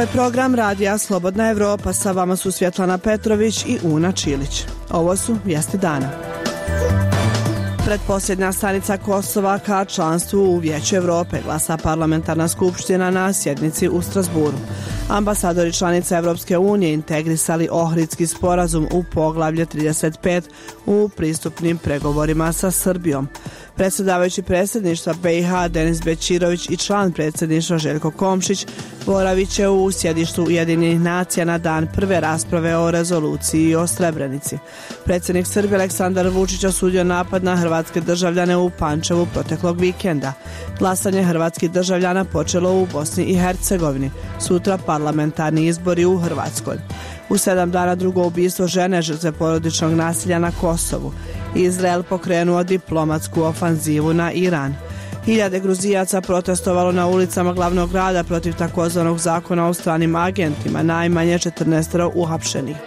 je program Radija Slobodna Evropa. Sa vama su Svjetlana Petrović i Una Čilić. Ovo su vijesti dana. Pretposljednja stanica Kosova ka članstvu u Vijeću Evrope glasa parlamentarna skupština na sjednici u Strasburu. Ambasadori članica Evropske unije integrisali Ohridski sporazum u poglavlje 35 u pristupnim pregovorima sa Srbijom. Predsjedavajući predsjedništva BiH Denis Bećirović i član predsjedništva Željko Komšić boravit će u sjedištu Ujedinjenih nacija na dan prve rasprave o rezoluciji o Srebrenici. Predsjednik Srbije Aleksandar Vučić osudio napad na hrvatske državljane u Pančevu proteklog vikenda. Glasanje hrvatskih državljana počelo u Bosni i Hercegovini. Sutra parlamentarni izbori u Hrvatskoj. U 7 dana drugo ubistvo žene žrtve porodičnog nasilja na Kosovu. Izrael pokrenuo diplomatsku ofanzivu na Iran. Hiljade Gruzijaca protestovalo na ulicama glavnog grada protiv takozvanog zakona o stranim agentima, najmanje 14 uhapšenih.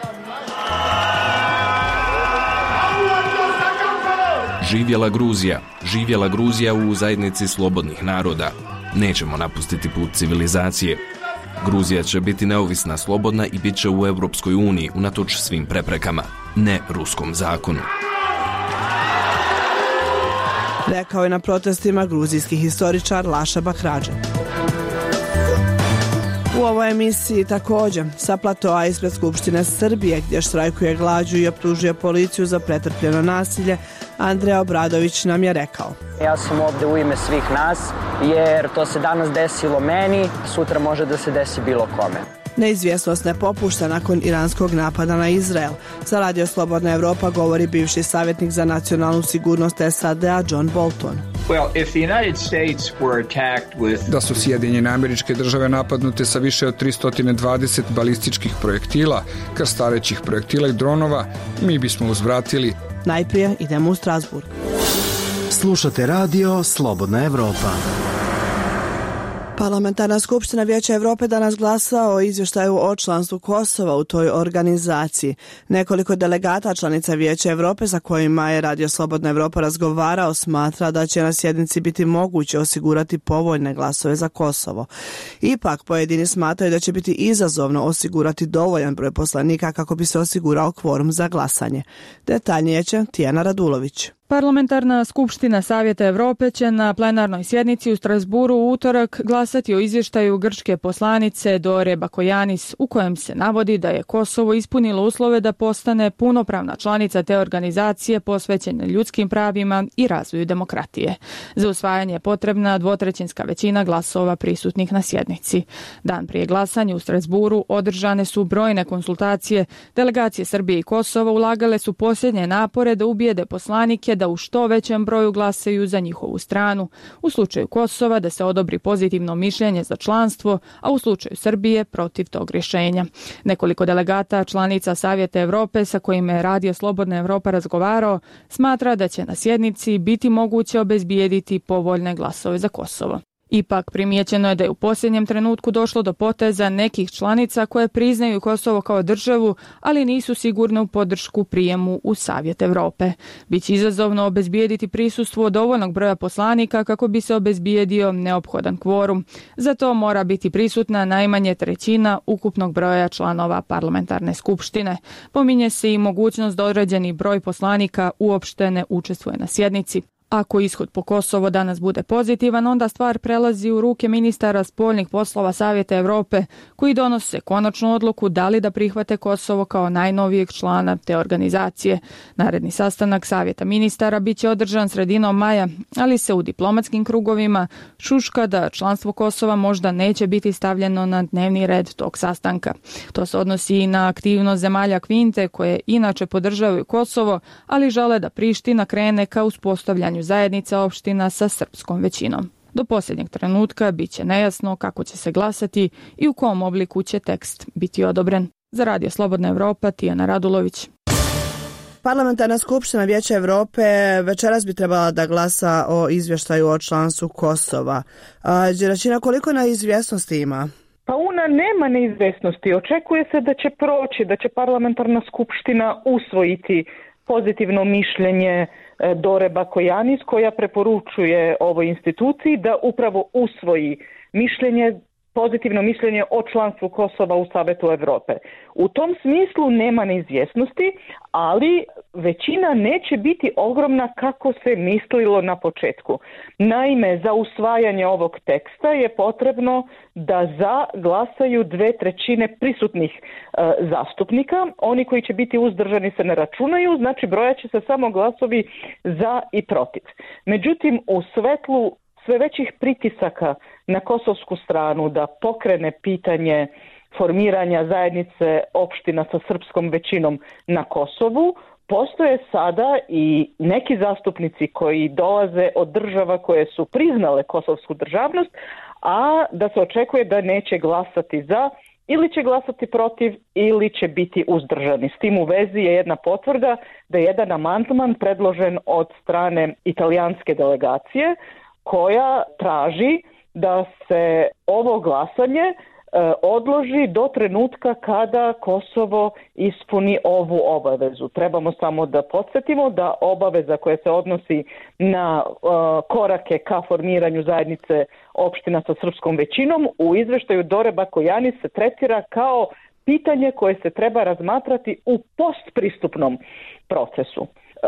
Živjela Gruzija u zajednici slobodnih naroda. Nećemo napustiti put civilizacije. Gruzija će biti neovisna, slobodna i bit će u Europskoj uniji unatoč svim preprekama, ne ruskom zakonu. Rekao je na protestima gruzijski historičar Laša Bakradže. U ovoj emisiji također sa platoa ispred Skupštine Srbije gdje štrajkuje glađu i optužuje policiju za pretrpljeno nasilje, Andreja Obradović nam je rekao: Ja sam ovdje u ime svih nas jer to se danas desilo meni, sutra može da se desi bilo kome. Neizvjesnost ne popušta nakon iranskog napada na Izrael. Za Radio Slobodna Evropa govori bivši savjetnik za nacionalnu sigurnost SAD-a John Bolton. Da su Sjedinjene Američke Države napadnute sa više od 320 balističkih projektila, krstarećih projektila i dronova, mi bismo uzvratili. Najprije idemo u Strasburg. Slušate Radio Slobodna Evropa. Parlamentarna skupština Vijeća Evrope danas glasa o izvještaju o članstvu Kosova u toj organizaciji. Nekoliko delegata članica Vijeća Evrope sa kojima je Radio Slobodna Evropa razgovarao smatra da će na sjednici biti moguće osigurati povoljne glasove za Kosovo. Ipak pojedini smatraju da će biti izazovno osigurati dovoljan broj poslanika kako bi se osigurao kvorum za glasanje. Detaljnije će Tijana Radulović. Parlamentarna skupština Savjeta Evrope će na plenarnoj sjednici u Strasburu u utorak glasati o izvještaju grčke poslanice Dore Bakojanis u kojem se navodi da je Kosovo ispunilo uslove da postane punopravna članica te organizacije posvećene ljudskim pravima i razvoju demokratije. Za usvajanje je potrebna 2/3 većina glasova prisutnih na sjednici. Dan prije glasanja u Strasburu održane su brojne konsultacije. Delegacije Srbije i Kosova ulagale su posljednje napore da ubijede poslanike da u što većem broju glasaju za njihovu stranu, u slučaju Kosova da se odobri pozitivno mišljenje za članstvo, a u slučaju Srbije protiv tog rješenja. Nekoliko delegata članica Savjeta Evrope sa kojima je Radio Slobodna Evropa razgovarao smatra da će na sjednici biti moguće obezbijediti povoljne glasove za Kosovo. Ipak primijećeno je da je u posljednjem trenutku došlo do poteza nekih članica koje priznaju Kosovo kao državu, ali nisu sigurne u podršku prijemu u Savjet Evrope. Biće izazovno obezbijediti prisustvo dovoljnog broja poslanika kako bi se obezbijedio neophodan kvorum. Za to mora biti prisutna najmanje 1/3 ukupnog broja članova parlamentarne skupštine. Pominje se i mogućnost da određeni broj poslanika uopšte ne učestvuje na sjednici. Ako ishod po Kosovo danas bude pozitivan, onda stvar prelazi u ruke ministara spoljnih poslova Savjeta Evrope, koji donose konačnu odluku da li da prihvate Kosovo kao najnovijeg člana te organizacije. Naredni sastanak Savjeta ministara biće održan sredinom maja, ali se u diplomatskim krugovima šuška da članstvo Kosova možda neće biti stavljeno na dnevni red tog sastanka. To se odnosi i na aktivnost zemalja Kvinte, koje inače podržavaju Kosovo, ali žele da Priština krene ka uspostavljanju zajednica opština sa srpskom većinom. Do posljednjeg trenutka bit će nejasno kako će se glasati i u kom obliku će tekst biti odobren. Za Radio Slobodna Evropa, Tijana Radulović. Parlamentarna skupština Vijeća Evrope večeras bi trebala da glasa o izvještaju o članstvu Kosova. Đeračina, koliko neizvjesnosti ima? Pa Una, nema neizvjesnosti. Očekuje se da će proći, da će parlamentarna skupština usvojiti pozitivno mišljenje Dore Bakojanis, koja preporučuje ovoj instituciji da upravo usvoji mišljenje pozitivno mišljenje o članstvu Kosova u Savetu Europe. U tom smislu nema neizvjesnosti, ali većina neće biti ogromna kako se mislilo na početku. Naime, za usvajanje ovog teksta je potrebno da za glasaju 2/3 prisutnih zastupnika. Oni koji će biti uzdržani se ne računaju, znači brojat će se samo glasovi za i protiv. Međutim, u svetlu sve većih pritisaka na kosovsku stranu da pokrene pitanje formiranja zajednice opština sa srpskom većinom na Kosovu, postoje sada i neki zastupnici koji dolaze od država koje su priznale kosovsku državnost, a da se očekuje da neće glasati za ili će glasati protiv ili će biti uzdržani. S tim u vezi je jedna potvrda da je jedan amandman predložen od strane italijanske delegacije koja traži da se ovo glasanje odloži do trenutka kada Kosovo ispuni ovu obavezu. Trebamo samo da podsjetimo da obaveza koja se odnosi na korake ka formiranju zajednice opština sa srpskom većinom u izveštaju Dore Bakojanis se tretira kao pitanje koje se treba razmatrati u postpristupnom procesu.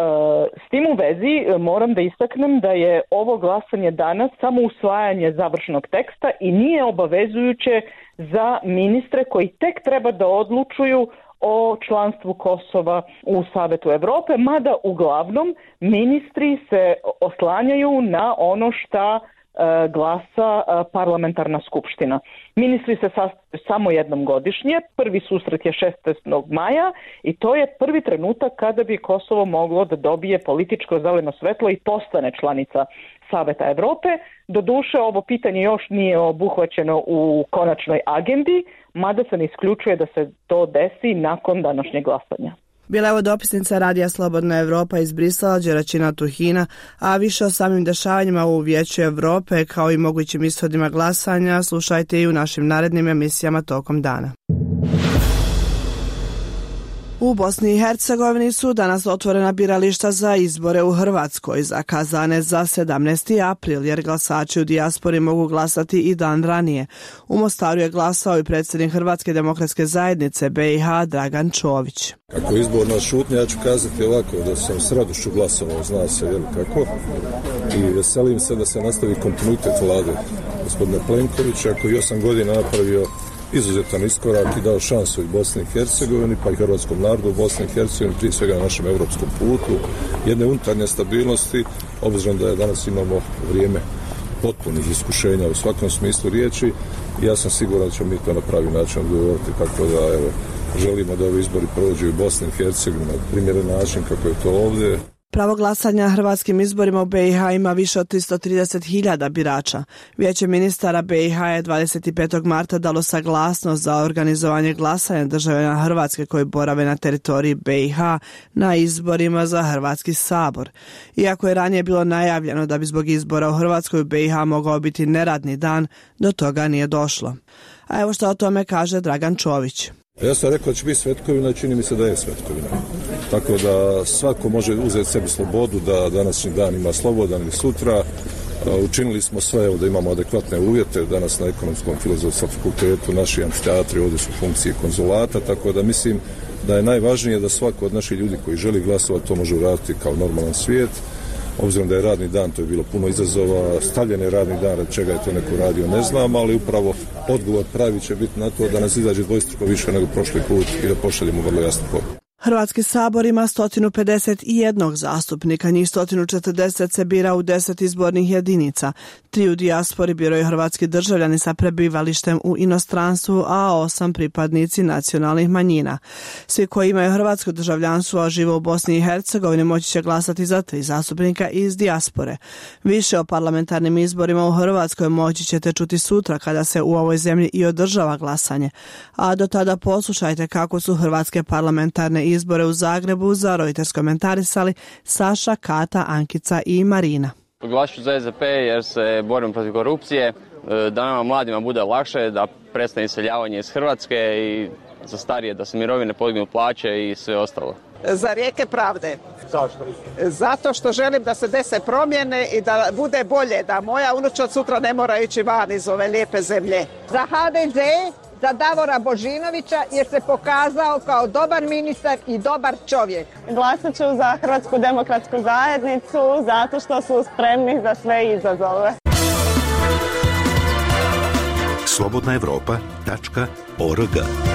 S tim u vezi moram da istaknem da je ovo glasanje danas samo usvajanje završnog teksta i nije obavezujuće za ministre koji tek treba da odlučuju o članstvu Kosova u Savetu Europe, mada uglavnom ministri se oslanjaju na ono šta glasa parlamentarna skupština. Ministri se sastaju samo jednom godišnje, prvi susret je 16. maja i to je prvi trenutak kada bi Kosovo moglo da dobije političko zeleno svetlo i postane članica Saveta Europe. Doduše, ovo pitanje još nije obuhvaćeno u konačnoj agendi, mada se ne isključuje da se to desi nakon današnjeg glasanja. Bila je ovo dopisnica Radija Slobodna Evropa iz Brisela, Đeračina Tuhina, a više o samim dešavanjima u Vijeću Evrope kao i mogućim ishodima glasanja slušajte i u našim narednim emisijama tokom dana. U Bosni i Hercegovini su danas otvorena birališta za izbore u Hrvatskoj, zakazane za 17. april, jer glasači u dijaspori mogu glasati i dan ranije. U Mostaru je glasao i predsjednik Hrvatske demokratske zajednice BiH Dragan Čović. Kako je izborna šutnja, ja ću kazati ovako, da sam s radošću glasovao, zna se jel kako, i veselim se da se nastavi kontinuitet vlade gospodina Plenkovića, koji 8 godina napravio izuzetan iskorak i dao šansu i Bosni i Hercegovini, pa i hrvatskom narodu u Bosni i Hercegovini, prije svega na našem europskom putu, jedne unutarnje stabilnosti, obzirom da je danas imamo vrijeme potpunih iskušenja u svakom smislu riječi, i ja sam siguran da ćemo mi to na pravi način odgovoriti, tako da evo, želimo da ovi izbori prođu u Bosni i Hercegovini na primjeren način kako je to ovdje. Pravo glasanja hrvatskim izborima u BiH ima više od 330.000 birača. Vijeće ministara BiH je 25. marta dalo saglasnost za organizovanje glasanja državljana Hrvatske koji borave na teritoriji BiH na izborima za Hrvatski sabor. Iako je ranije bilo najavljeno da bi zbog izbora u Hrvatskoj BiH mogao biti neradni dan, do toga nije došlo. A evo što o tome kaže Dragan Čović. Ja sam rekao da će biti svetkovina i čini mi se da je svetkovina. Tako da svako može uzeti sebi slobodu da današnji dan ima slobodan ili sutra. Učinili smo sve da imamo adekvatne uvjete. Danas na Ekonomskom filozofskom fakultetu naši amfiteatri ovdje su funkcije konzulata, tako da mislim da je najvažnije da svako od naših ljudi koji želi glasovati to može uraditi kao normalan svijet. Obzirom da je radni dan, to je bilo puno izazova, stavljen je radni dan, od čega je to neko radio ne znam, ali upravo odgovor pravi će biti na to da nas izađe dvostruko više nego prošli put i da pošaljemo vrlo jasnu poruku. Hrvatski sabor ima 151 zastupnika, njih 140 se bira u 10 izbornih jedinica. 3 u dijaspori biraju hrvatski državljani sa prebivalištem u inostranstvu, a 8 pripadnici nacionalnih manjina. Svi koji imaju hrvatsko državljanstvo, a žive u Bosni i Hercegovini, moći će glasati za 3 zastupnika iz dijaspore. Više o parlamentarnim izborima u Hrvatskoj moći ćete čuti sutra kada se u ovoj zemlji i održava glasanje. A do tada poslušajte kako su hrvatske parlamentarne izbore u Zagrebu za Reuters komentarisali Saša, Kata, Ankica i Marina. Glasit ću za SDP jer se borimo protiv korupcije, da nama mladima bude lakše, da prestane iseljavanje iz Hrvatske i za starije da se mirovine podignu, plaće i sve ostalo. Za rijeke pravde. Zašto? Zato što želim da se dese promjene i da bude bolje, da moja unuča od sutra ne mora ići van iz ove lijepe zemlje. Za HDZ, za Davora Božinovića, jer se pokazao kao dobar ministar i dobar čovjek. Glasat ću za Hrvatsku demokratsku zajednicu zato što su spremni za sve izazove. slobodnaevropa.org.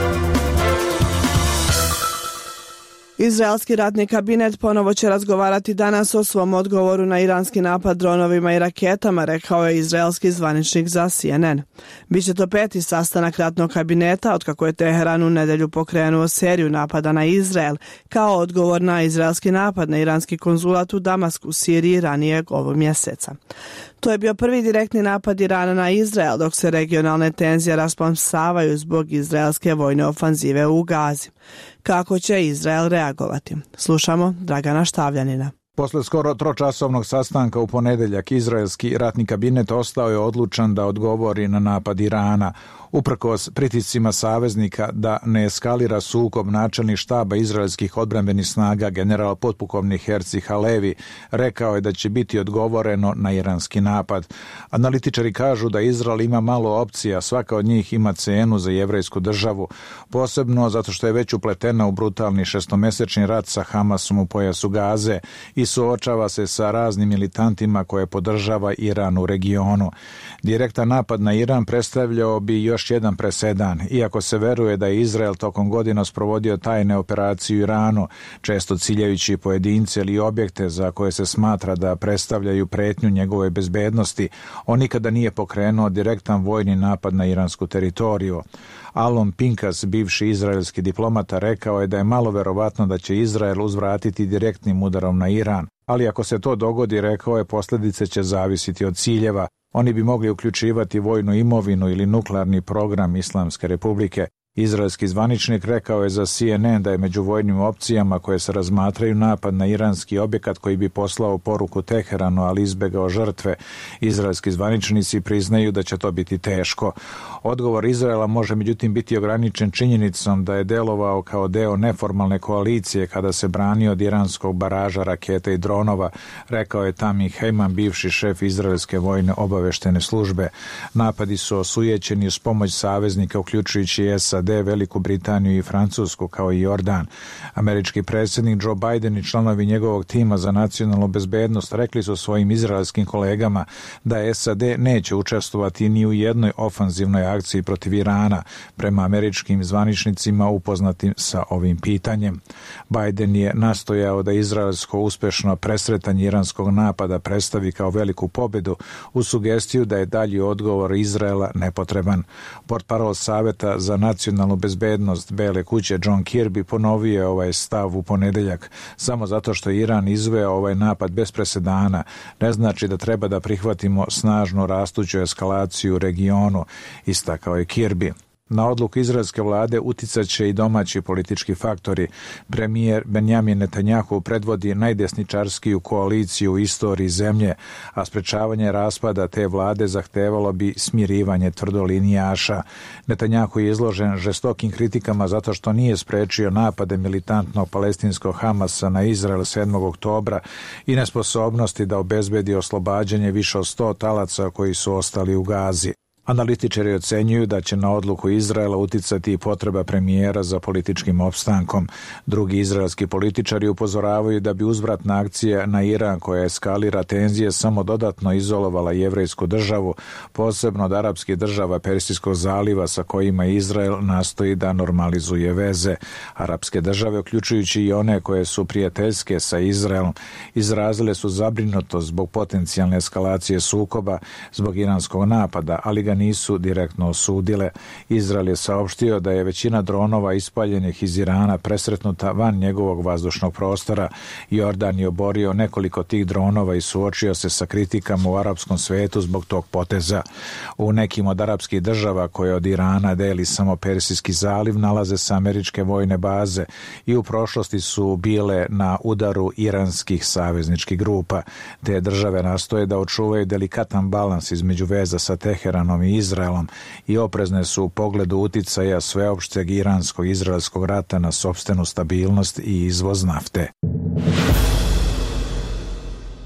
Izraelski ratni kabinet ponovo će razgovarati danas o svom odgovoru na iranski napad dronovima i raketama, rekao je izraelski zvaničnik za CNN. Biće to 5. sastanak ratnog kabineta otkako je Teheran u nedjelju pokrenuo seriju napada na Izrael kao odgovor na izraelski napad na iranski konzulat u Damasku, Siriji, ranijeg ovog mjeseca. To je bio prvi direktni napad Irana na Izrael, dok se regionalne tenzije rasplamsavaju zbog izraelske vojne ofanzive u Gazi. Kako će Izrael reagovati? Slušamo Dragana Štavljanina. Posle skoro tročasovnog sastanka u ponedjeljak, izraelski ratni kabinet ostao je odlučan da odgovori na napad Irana. Uprkos pritiscima saveznika da ne eskalira sukob, načelnik štaba izraelskih odbrambenih snaga general potpukovnik Herci Halevi rekao je da će biti odgovoreno na iranski napad. Analitičari kažu da Izrael ima malo opcija, svaka od njih ima cenu za jevrejsku državu, posebno zato što je već upletena u brutalni šestomesečni rat sa Hamasom u pojasu Gaze i suočava se sa raznim militantima koje podržava Iran u regionu. Direktan napad na Iran predstavljao bi još jedan presedan, iako se veruje da je Izrael tokom godina sprovodio tajne operacije u Iranu, često ciljajući pojedince ili objekte za koje se smatra da predstavljaju pretnju njegove bezbednosti, on nikada nije pokrenuo direktan vojni napad na iransku teritoriju. Alon Pinkas, bivši izraelski diplomata, rekao je da je malo verovatno da će Izrael uzvratiti direktnim udarom na Iran, ali ako se to dogodi, rekao je, posljedice će zavisiti od ciljeva. Oni bi mogli uključivati vojnu imovinu ili nuklearni program Islamske republike. Izraelski zvaničnik rekao je za CNN da je među vojnim opcijama koje se razmatraju napad na iranski objekat koji bi poslao poruku Teheranu, ali izbegao žrtve. Izraelski zvaničnici priznaju da će to biti teško. Odgovor Izraela može međutim biti ograničen činjenicom da je delovao kao deo neformalne koalicije kada se branio od iranskog baraža raketa i dronova, rekao je Tami Hejman, bivši šef izraelske vojne obaveštene službe. Napadi su osujećeni uz pomoć saveznika, uključujući SAD, Veliku Britaniju i Francusku, kao i Jordan. Američki predsjednik Joe Biden i članovi njegovog tima za nacionalnu bezbednost rekli su svojim izraelskim kolegama da SAD neće učestvovati ni u jednoj ofanzivnoj akciji protiv Irana, prema američkim zvaničnicima upoznatim sa ovim pitanjem. Biden je nastojao da izraelsko uspešno presretanje iranskog napada predstavi kao veliku pobedu, uz sugestiju da je dalji odgovor Izraela nepotreban. Portparol Saveta za nacionalnu bezbednost Bele kuće John Kirby ponovio je ovaj stav u ponedjeljak. Samo zato što Iran izveo ovaj napad bez presedana ne znači da treba da prihvatimo snažnu rastuću eskalaciju u regionu, istakao je Kirby. Na odluku izraelske vlade uticat će i domaći politički faktori. Premijer Benjamin Netanjahu predvodi najdesničarskiju koaliciju u istoriji zemlje, a sprečavanje raspada te vlade zahtevalo bi smirivanje tvrdolinijaša. Netanjahu je izložen žestokim kritikama zato što nije sprečio napade militantnog palestinskog Hamasa na Izrael 7. oktobra i nesposobnosti da obezbedi oslobađanje više od 100 talaca koji su ostali u Gazi. Analitičari ocenjuju da će na odluku Izraela uticati i potreba premijera za političkim opstankom. Drugi izraelski političari upozoravaju da bi uzvratna akcija na Iran koja eskalira tenzije samo dodatno izolovala jevrejsku državu, posebno od arapskih država Persijskog zaliva sa kojima Izrael nastoji da normalizuje veze. Arapske države, uključujući i one koje su prijateljske sa Izraelom, izrazile su zabrinutost zbog potencijalne eskalacije sukoba zbog iranskog napada, ali ga nisu direktno osudile. Izrael je saopštio da je većina dronova ispaljenih iz Irana presretnuta van njegovog vazdušnog prostora. Jordan je oborio nekoliko tih dronova i suočio se sa kritikama u arapskom svetu zbog tog poteza. U nekim od arapskih država koje od Irana deli samo Persijski zaliv nalaze se američke vojne baze i u prošlosti su bile na udaru iranskih savezničkih grupa. Te države nastoje da očuvaju delikatan balans između veza sa Teheranom i Izraelom i oprezne su u pogledu uticaja sveopšteg iransko-izraelskog rata na sopstvenu stabilnost i izvoz nafte.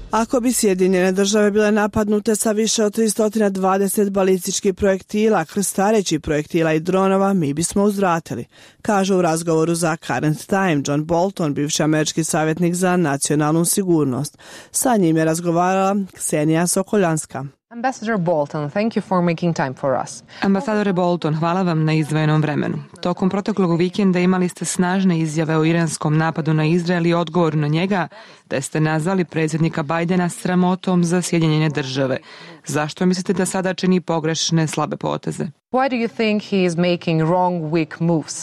Ako bi Sjedinjene države bile napadnute sa više od 320 balističkih projektila, krstarećih projektila i dronova, mi bismo uzvratili, kaže u razgovoru za Current Time John Bolton, bivši američki savjetnik za nacionalnu sigurnost. Sa njim je razgovarala Ksenija Sokoljanska. Ambassador Bolton, thank you for making time for us. Ambasadore Bolton, hvala vam na izdvojenom vremenu. Tokom proteklog vikenda imali ste snažne izjave o iranskom napadu na Izrael i odgovor na njega, da ste nazvali predsjednika Bajdena sramotom za Sjedinjene države. Zašto mislite da sada čini pogrešne, slabe poteze? Why do you think he is making wrong, weak moves?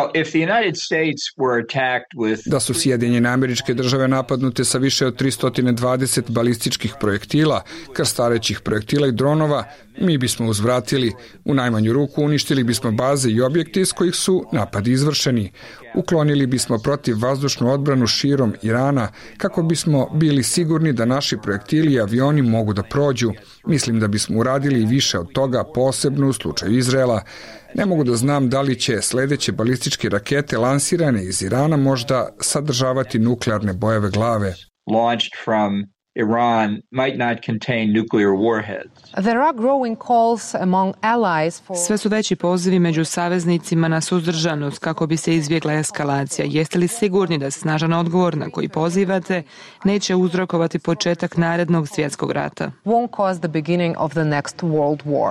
Da su Sjedinjene Američke Države napadnute sa više od 320 balističkih projektila, krstarećih projektila i dronova, mi bismo uzvratili. U najmanju ruku uništili bismo baze i objekte iz kojih su napadi izvršeni. Uklonili bismo protivvazdušnu odbranu širom Irana kako bismo bili sigurni da naši projektili i avioni mogu da prođu. Mislim da bismo uradili i više od toga, posebno u slučaju Izraela. Ne mogu da znam da li će sledeće balističke rakete lansirane iz Irana možda sadržavati nuklearne bojeve glave. Launched from Iran might not contain nuclear warheads. There are growing calls among allies for... Sve su veći pozivi među saveznicima na suzdržanost kako bi se izbjegla eskalacija. Jeste li sigurni da snažan odgovor na koji pozivate neće uzrokovati početak narednog svjetskog rata? Won't cause the beginning of the next world war.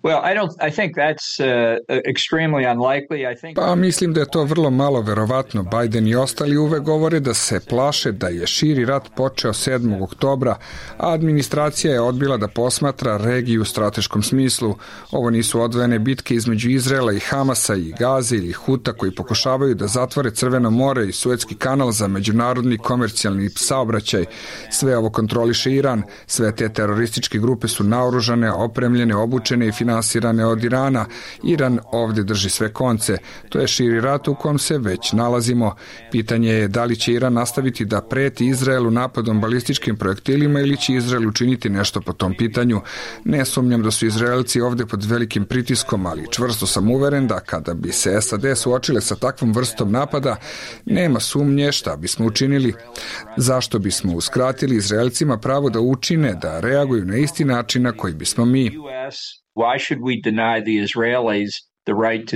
I think that's extremely unlikely. Pa mislim da je to vrlo malo verovatno. Biden i ostali uvek govore da se plaše da je širi rat počeo 7. oktobra, a administracija je odbila da posmatra regiju u strateškom smislu. Ovo nisu odvojene bitke između Izraela i Hamasa i Gaze ili Huta koji pokušavaju da zatvore Crveno more i Suetski kanal za međunarodni komercijalni saobraćaj. Sve ovo kontroliše Iran. Sve te terorističke grupe su naoružane, opremljene, obučene i finansirane od Irana. Iran ovdje drži sve konce. To je širi rat u kom se već nalazimo. Pitanje je da li će Iran nastaviti da preti Izraelu napadom balističkim projektilima ili će Izrael učiniti nešto po tom pitanju. Ne sumnjam da su Izraelci ovdje pod velikim pritiskom, ali čvrsto sam uveren da kada bi se SAD suočile sa takvom vrstom napada, nema sumnje šta bismo učinili. Zašto bismo uskratili Izraelcima pravo da učine, da reaguju na isti način na koji bismo mi? Why should we deny the Israelis the right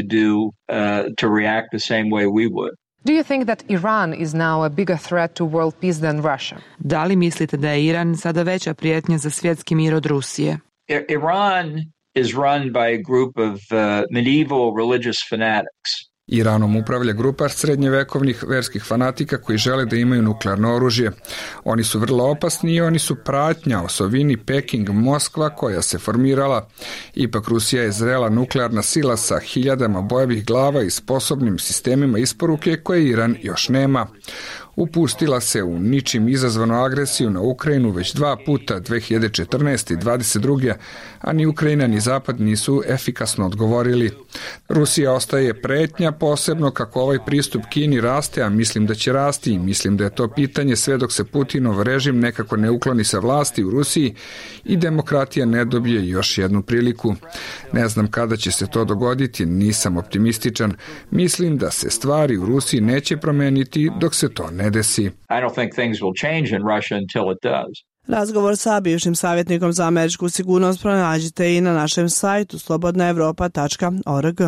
to react the same way we would? Do you think that Iran is now a bigger threat to world peace than Russia? Da li mislite da je Iran sada veća prijetnja za svjetski mir od Rusije? Iran is run by a group of medieval religious fanatics. Iranom upravlja grupa srednjevekovnih verskih fanatika koji žele da imaju nuklearno oružje. Oni su vrlo opasni i oni su pratnja osovini Peking-Moskva koja se formirala. Ipak Rusija je zrela nuklearna sila sa hiljadama bojevih glava i sposobnim sistemima isporuke koje Iran još nema. Upustila se u ničim izazvanu agresiju na Ukrajinu već 2 puta, 2014. i 2022. a ni Ukrajina ni Zapad nisu efikasno odgovorili. Rusija ostaje pretnja, posebno kako ovaj pristup Kini raste, a mislim da će rasti i mislim da je to pitanje sve dok se Putinov režim nekako ne ukloni sa vlasti u Rusiji i demokratija ne dobije još jednu priliku. Ne znam kada će se to dogoditi, nisam optimističan. Mislim da se stvari u Rusiji neće promeniti dok se to ne desi. I don't think things will change in Russia until it does. Razgovor sa bivšim savjetnikom za američku sigurnost pronađite i na našem sajtu slobodnaevropa.org.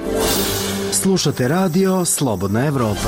Slušate radio Slobodna Evropa.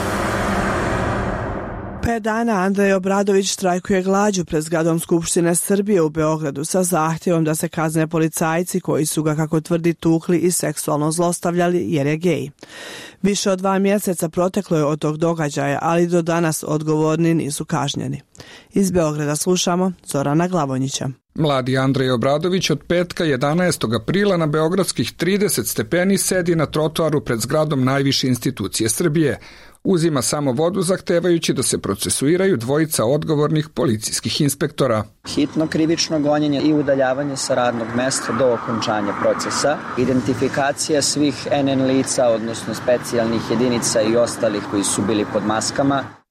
5 dana Andrej Obradović štrajkuje glađu pred zgradom Skupštine Srbije u Beogradu sa zahtjevom da se kazne policajci koji su ga, kako tvrdi, tukli i seksualno zlostavljali jer je gej. Više od 2 mjeseca proteklo je od tog događaja, ali do danas odgovorni nisu kažnjeni. Iz Beograda slušamo Zorana Glavonjića. Mladi Andrej Obradović od petka 11. aprila na beogradskih 30 stepeni sedi na trotoaru pred zgradom najviše institucije Srbije. Uzima samo vodu zahtevajući da se procesuiraju 2 odgovornih policijskih inspektora. Hitno krivično gonjenje i udaljavanje sa radnog mesta do okončanja procesa, identifikacija svih NN lica, odnosno specijalnih jedinica i ostalih koji su bili pod maskama.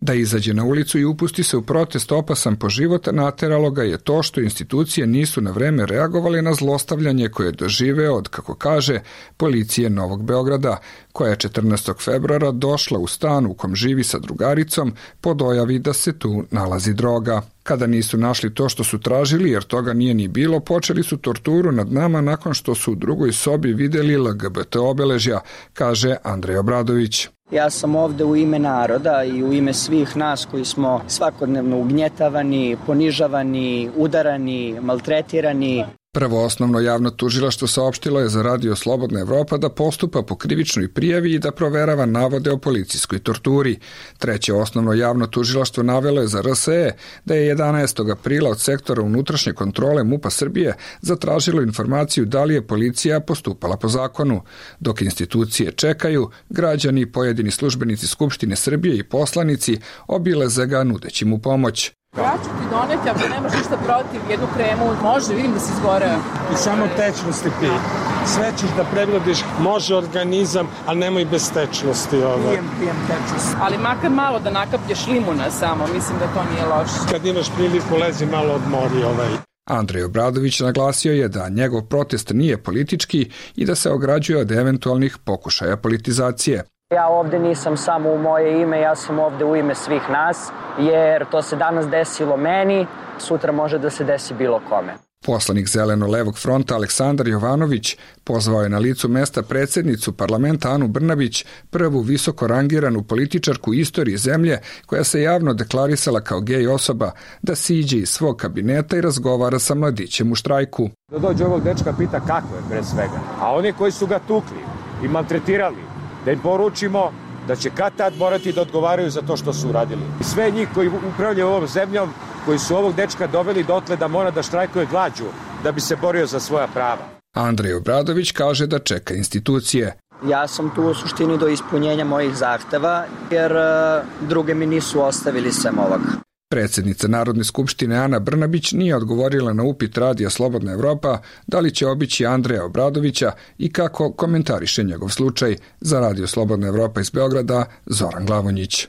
Da izađe na ulicu i upusti se u protest opasan po život, nateralo ga je to što institucije nisu na vreme reagovali na zlostavljanje koje je doživeo od, kako kaže, policije Novog Beograda, koja je 14. februara došla u stan u kom živi sa drugaricom po dojavi da se tu nalazi droga. Kada nisu našli to što su tražili, jer toga nije ni bilo, počeli su torturu nad nama nakon što su u drugoj sobi videli LGBT obeležja, kaže Andrej Obradović. Ja sam ovde u ime naroda i u ime svih nas koji smo svakodnevno ugnjetavani, ponižavani, udarani, maltretirani. Prvo osnovno javno tužilaštvo saopštilo je za Radio Slobodna Evropa da postupa po krivičnoj prijavi i da proverava navode o policijskoj torturi. Treće osnovno javno tužilaštvo navelo je za RSE da je 11. aprila od sektora unutrašnje kontrole MUP-a Srbije zatražilo informaciju da li je policija postupala po zakonu. Dok institucije čekaju, građani i pojedini službenici Skupštine Srbije i poslanici obileze ga nudeći mu pomoć. Ja ću ti doneti, ako nemaš ništa protiv, jednu kremu, može, vidim da si izgoreo. I samo tečnosti pi. Sve ćeš da preglediš, može organizam, ali nemoj bez tečnosti. Pijem tečnost. Ali makar malo da nakaplješ limuna samo, mislim da to nije loše. Kad imaš priliku, lezi malo odmori Andrej Obradović naglasio je da njegov protest nije politički i da se ograđuje od eventualnih pokušaja politizacije. Ja ovde nisam samo u moje ime, ja sam ovde u ime svih nas, jer to se danas desilo meni, sutra može da se desi bilo kome. Poslanik Zeleno-levog fronta Aleksandar Jovanović pozvao je na licu mesta predsjednicu parlamenta Anu Brnabić, prvu visoko rangiranu političarku u istoriji zemlje koja se javno deklarisala kao gej osoba, da siđe iz svog kabineta i razgovara sa mladićem u štrajku. Da dođe ovog dečka pita kako je pre svega, a oni koji su ga tukli i maltretirali, da im poručimo da će kad tad morati da odgovaraju za to što su uradili. I sve njih koji upravljaju ovom zemljom, koji su ovog dečka doveli dotle da mora da štrajkuje glađu da bi se borio za svoja prava. Andrej Obradović kaže da čeka institucije. Ja sam tu u suštini do ispunjenja mojih zahteva, jer druge mi nisu ostavili sem ovoga. Predsjednica Narodne skupštine Ana Brnabić nije odgovorila na upit Radija Slobodna Evropa da li će obići Andreja Obradovića i kako komentariše njegov slučaj. Za Radio Slobodna Evropa iz Beograda, Zoran Glavonjić.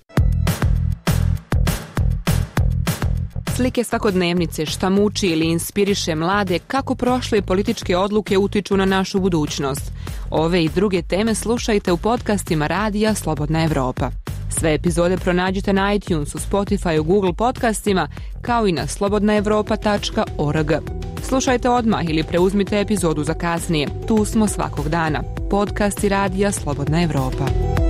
Slike svakodnevnice, šta muči ili inspiriše mlade, kako prošle političke odluke utiču na našu budućnost. Ove i druge teme slušajte u podcastima Radija Slobodna Evropa. Sve epizode pronađite na iTunesu, Spotifyu, Google podcastima, kao i na slobodnaevropa.org. Slušajte odmah ili preuzmite epizodu za kasnije. Tu smo svakog dana. Podcasti Radija Slobodna Evropa.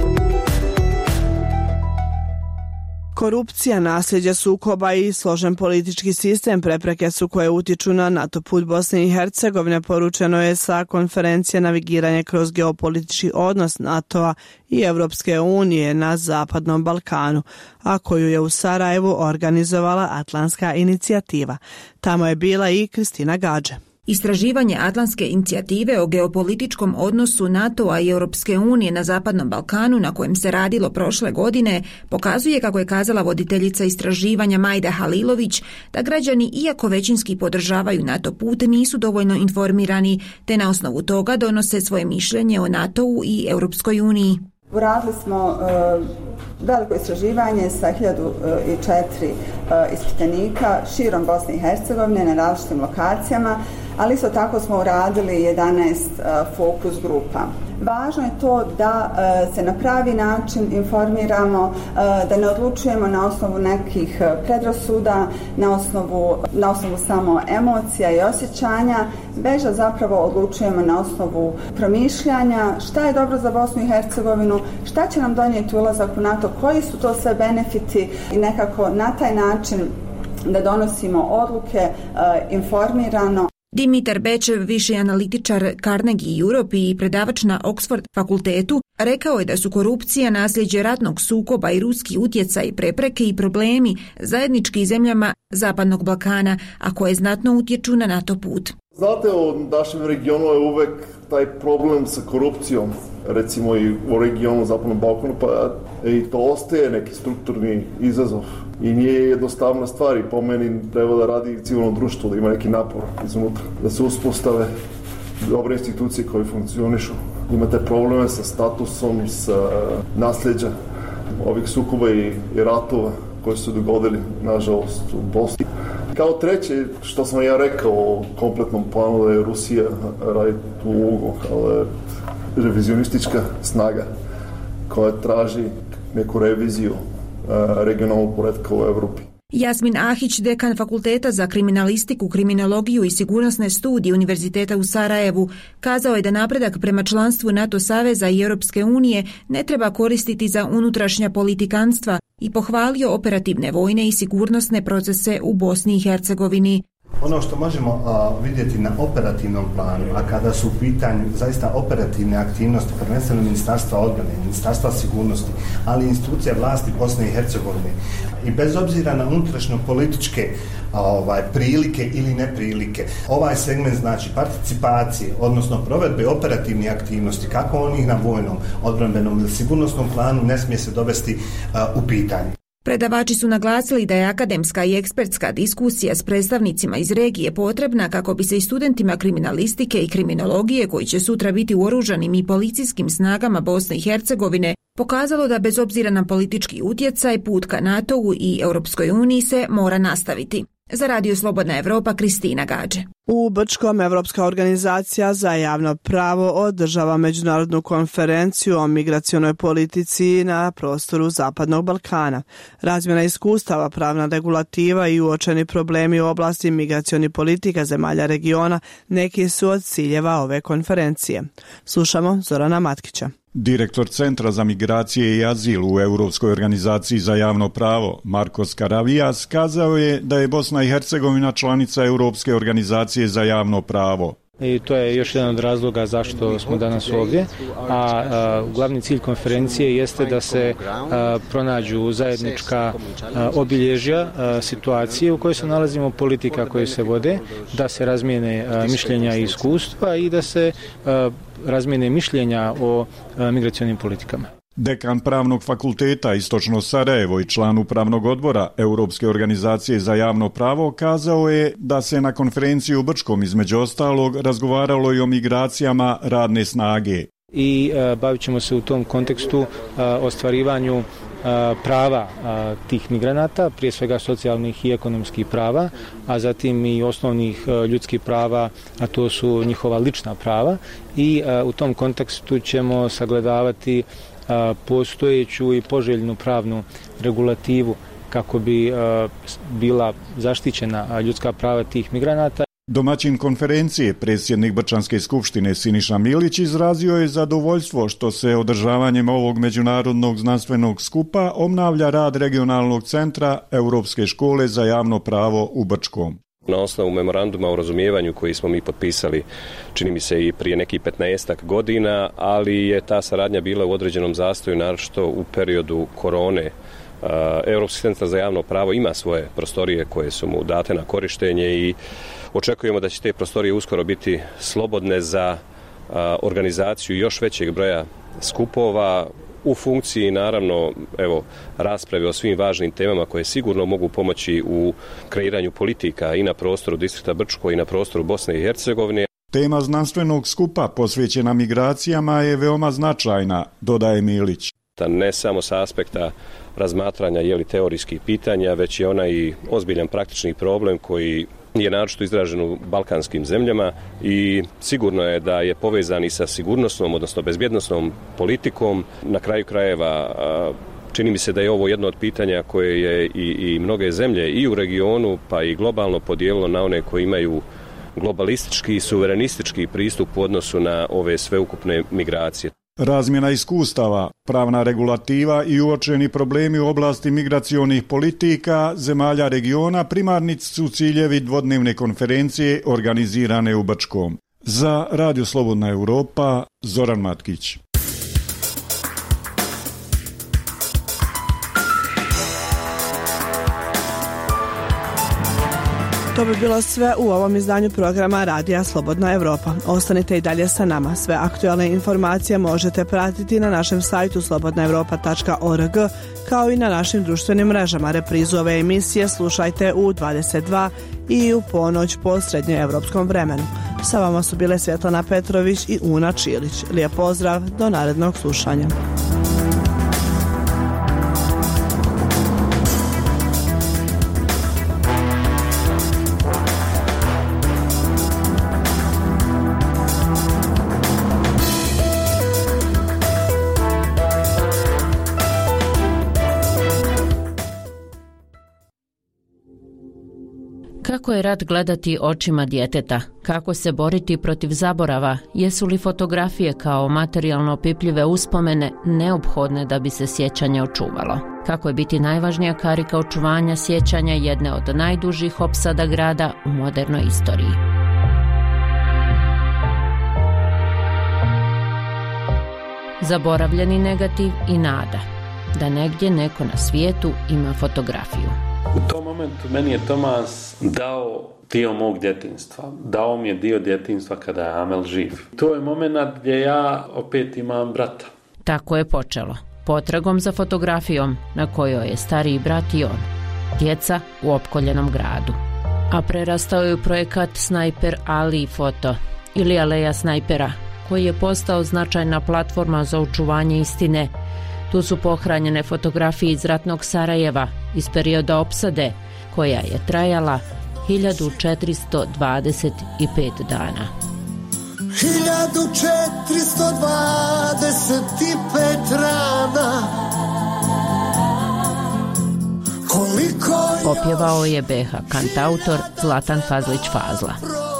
Korupcija, nasljeđa sukoba i složen politički sistem prepreke su koje utiču na NATO put Bosne i Hercegovine, poručeno je sa konferencije Navigiranje kroz geopolitički odnos NATO-a i Evropske unije na Zapadnom Balkanu, a koju je u Sarajevu organizovala Atlantska inicijativa. Tamo je bila i Kristina Gadže. Istraživanje Atlantske inicijative o geopolitičkom odnosu NATO-a i Europske unije na Zapadnom Balkanu, na kojem se radilo prošle godine, pokazuje, kako je kazala voditeljica istraživanja Majda Halilović, da građani, iako većinski podržavaju NATO put, nisu dovoljno informirani, te na osnovu toga donose svoje mišljenje o NATO-u i Europskoj uniji. Uradili smo veliko istraživanje sa 1004 ispitanika širom Bosne i Hercegovine na različitim lokacijama, ali isto tako smo uradili 11 fokus grupa. Važno je to da se na pravi način informiramo, da ne odlučujemo na osnovu nekih predrasuda, na osnovu samo emocija i osjećanja, već da zapravo odlučujemo na osnovu promišljanja šta je dobro za Bosnu i Hercegovinu, šta će nam donijeti ulazak u NATO, koji su to sve benefiti i nekako na taj način da donosimo odluke informirano. Dimitar Bečev, viši analitičar Carnegie Europe i predavač na Oxford fakultetu, rekao je da su korupcija, nasljeđe ratnog sukoba i ruski utjecaj, prepreke i problemi zajednički zemljama Zapadnog Balkana, a koje znatno utječu na NATO put. Znate, u našem regionu je uvek taj problem sa korupcijom, recimo i u regionu Zapadnog Balkana, pa i to ostaje neki strukturni izazov. I nije jednostavna stvar i po meni treba da radi civilno društvo, da ima neki napor iznutra, da se uspostave dobre institucije koje funkcionišu. Imate probleme sa statusom, sa nasljeđa ovih sukoba i ratova koji su dogodili, nažalost, u Bosni. Kao treće, što sam ja rekao o kompletnom planu, da je Rusija radi tu ulogu kao revizionistička snaga koja traži neku reviziju regionalnog poretka u Evropi. Jasmin Ahić, dekan Fakulteta za kriminalistiku, kriminologiju i sigurnosne studije Univerziteta u Sarajevu, kazao je da napredak prema članstvu NATO saveza i Europske unije ne treba koristiti za unutrašnja politikanstva i pohvalio operativne vojne i sigurnosne procese u Bosni i Hercegovini. Ono što možemo vidjeti na operativnom planu, a kada su u pitanju zaista operativne aktivnosti, prvenstveno Ministarstva odbrane, Ministarstva sigurnosti, ali i institucija vlasti Bosne i Hercegovine, i bez obzira na unutrašnjo političke prilike ili neprilike, ovaj segment znači participacije, odnosno provedbe operativnih aktivnosti, kako onih na vojnom, odbrambenom ili sigurnosnom planu, ne smije se dovesti u pitanje. Predavači su naglasili da je akademska i ekspertska diskusija s predstavnicima iz regije potrebna kako bi se i studentima kriminalistike i kriminologije koji će sutra biti u oružanim i policijskim snagama Bosne i Hercegovine pokazalo da bez obzira na politički utjecaj put ka NATO-u i Europskoj uniji se mora nastaviti. Za Radio Slobodna Evropa, Kristina Gađe. U Brčkom Evropska organizacija za javno pravo održava međunarodnu konferenciju o migracionoj politici na prostoru Zapadnog Balkana. Razmjena iskustava, pravna regulativa i uočeni problemi u oblasti migracionih politika zemalja regiona neki su od ciljeva ove konferencije. Slušamo Zorana Matkića. Direktor Centra za migracije i azil u Europskoj organizaciji za javno pravo, Markos Karavijas, kazao je da je Bosna i Hercegovina članica Europske organizacije za javno pravo. I to je još jedan od razloga zašto smo danas ovdje, a glavni cilj konferencije jeste da se pronađu zajednička obilježja situacije u kojoj se nalazimo, politika koje se vode, da se razmijene mišljenja i iskustva i da se razmijene mišljenja o migracionim politikama. Dekan Pravnog fakulteta Istočno Sarajevo i član upravnog odbora Europske organizacije za javno pravo kazao je da se na konferenciji u Brčkom između ostalog razgovaralo i o migracijama radne snage. I bavit ćemo se u tom kontekstu ostvarivanju prava tih migranata, prije svega socijalnih i ekonomskih prava, a zatim i osnovnih ljudskih prava, a to su njihova lična prava. I u tom kontekstu ćemo sagledavati postojeću i poželjnu pravnu regulativu kako bi bila zaštićena ljudska prava tih migranata. Domaćin konferencije, predsjednik Brčanske skupštine Siniša Milić, izrazio je zadovoljstvo što se održavanjem ovog međunarodnog znanstvenog skupa obnavlja rad regionalnog centra Europske škole za javno pravo u Brčkom. Na osnovu memoranduma o razumijevanju koji smo mi potpisali, čini mi se i prije nekih 15 godina, ali je ta saradnja bila u određenom zastoju, naročito u periodu korone. Europski centar za javno pravo ima svoje prostorije koje su mu date na korištenje i očekujemo da će te prostorije uskoro biti slobodne za organizaciju još većeg broja skupova u funkciji, naravno, rasprave o svim važnim temama koje sigurno mogu pomoći u kreiranju politika i na prostoru distrikta Brčko i na prostoru Bosne i Hercegovine. Tema znanstvenog skupa posvećena migracijama je veoma značajna, dodaje Milić. Ne samo sa aspekta razmatranja teorijskih pitanja, već je ona i ozbiljan praktični problem koji je naročito izražen u balkanskim zemljama i sigurno je da je povezan i sa sigurnosnom, odnosno bezbjednosnom politikom. Na kraju krajeva čini mi se da je ovo jedno od pitanja koje je i mnoge zemlje i u regionu pa i globalno podijelilo na one koji imaju globalistički i suverenistički pristup u odnosu na ove sveukupne migracije. Razmjena iskustava, pravna regulativa i uočeni problemi u oblasti migracionih politika zemalja regiona primarni su ciljevi dvodnevne konferencije organizirane u Brčkom. Za Radio Slobodna Evropa, Zoran Matkić. To bi bilo sve u ovom izdanju programa Radija Slobodna Evropa. Ostanite i dalje sa nama. Sve aktualne informacije možete pratiti na našem sajtu slobodnaevropa.org kao i na našim društvenim mrežama. Reprizu ove emisije slušajte u 22 i u ponoć po srednjoevropskom vremenu. Sa vama su bile Svjetlana Petrović i Una Čilić. Lijep pozdrav, do narednog slušanja. Kako je rat gledati očima djeteta? Kako se boriti protiv zaborava? Jesu li fotografije kao materijalno opipljive uspomene neophodne da bi se sjećanje očuvalo? Kako je biti najvažnija karika očuvanja sjećanja jedne od najdužih opsada grada u modernoj istoriji? Zaboravljeni negativ i nada da negdje neko na svijetu ima fotografiju. U tom momentu meni je Tomas dao dio mog djetinjstva. Dao mi je dio djetinjstva kada je Amel živ. To je moment gdje ja opet imam brata. Tako je počelo. Potragom za fotografijom na kojoj je stariji brat i on. Djeca u opkoljenom gradu. A prerastao je u projekat Snajper Ali foto ili Aleja snajpera, koji je postao značajna platforma za očuvanje istine. Tu su pohranjene fotografije iz ratnog Sarajeva, iz perioda opsade, koja je trajala 1425 dana. 1425 rana. Opjevao je BH kantautor Zlatan Fazlić Fazla.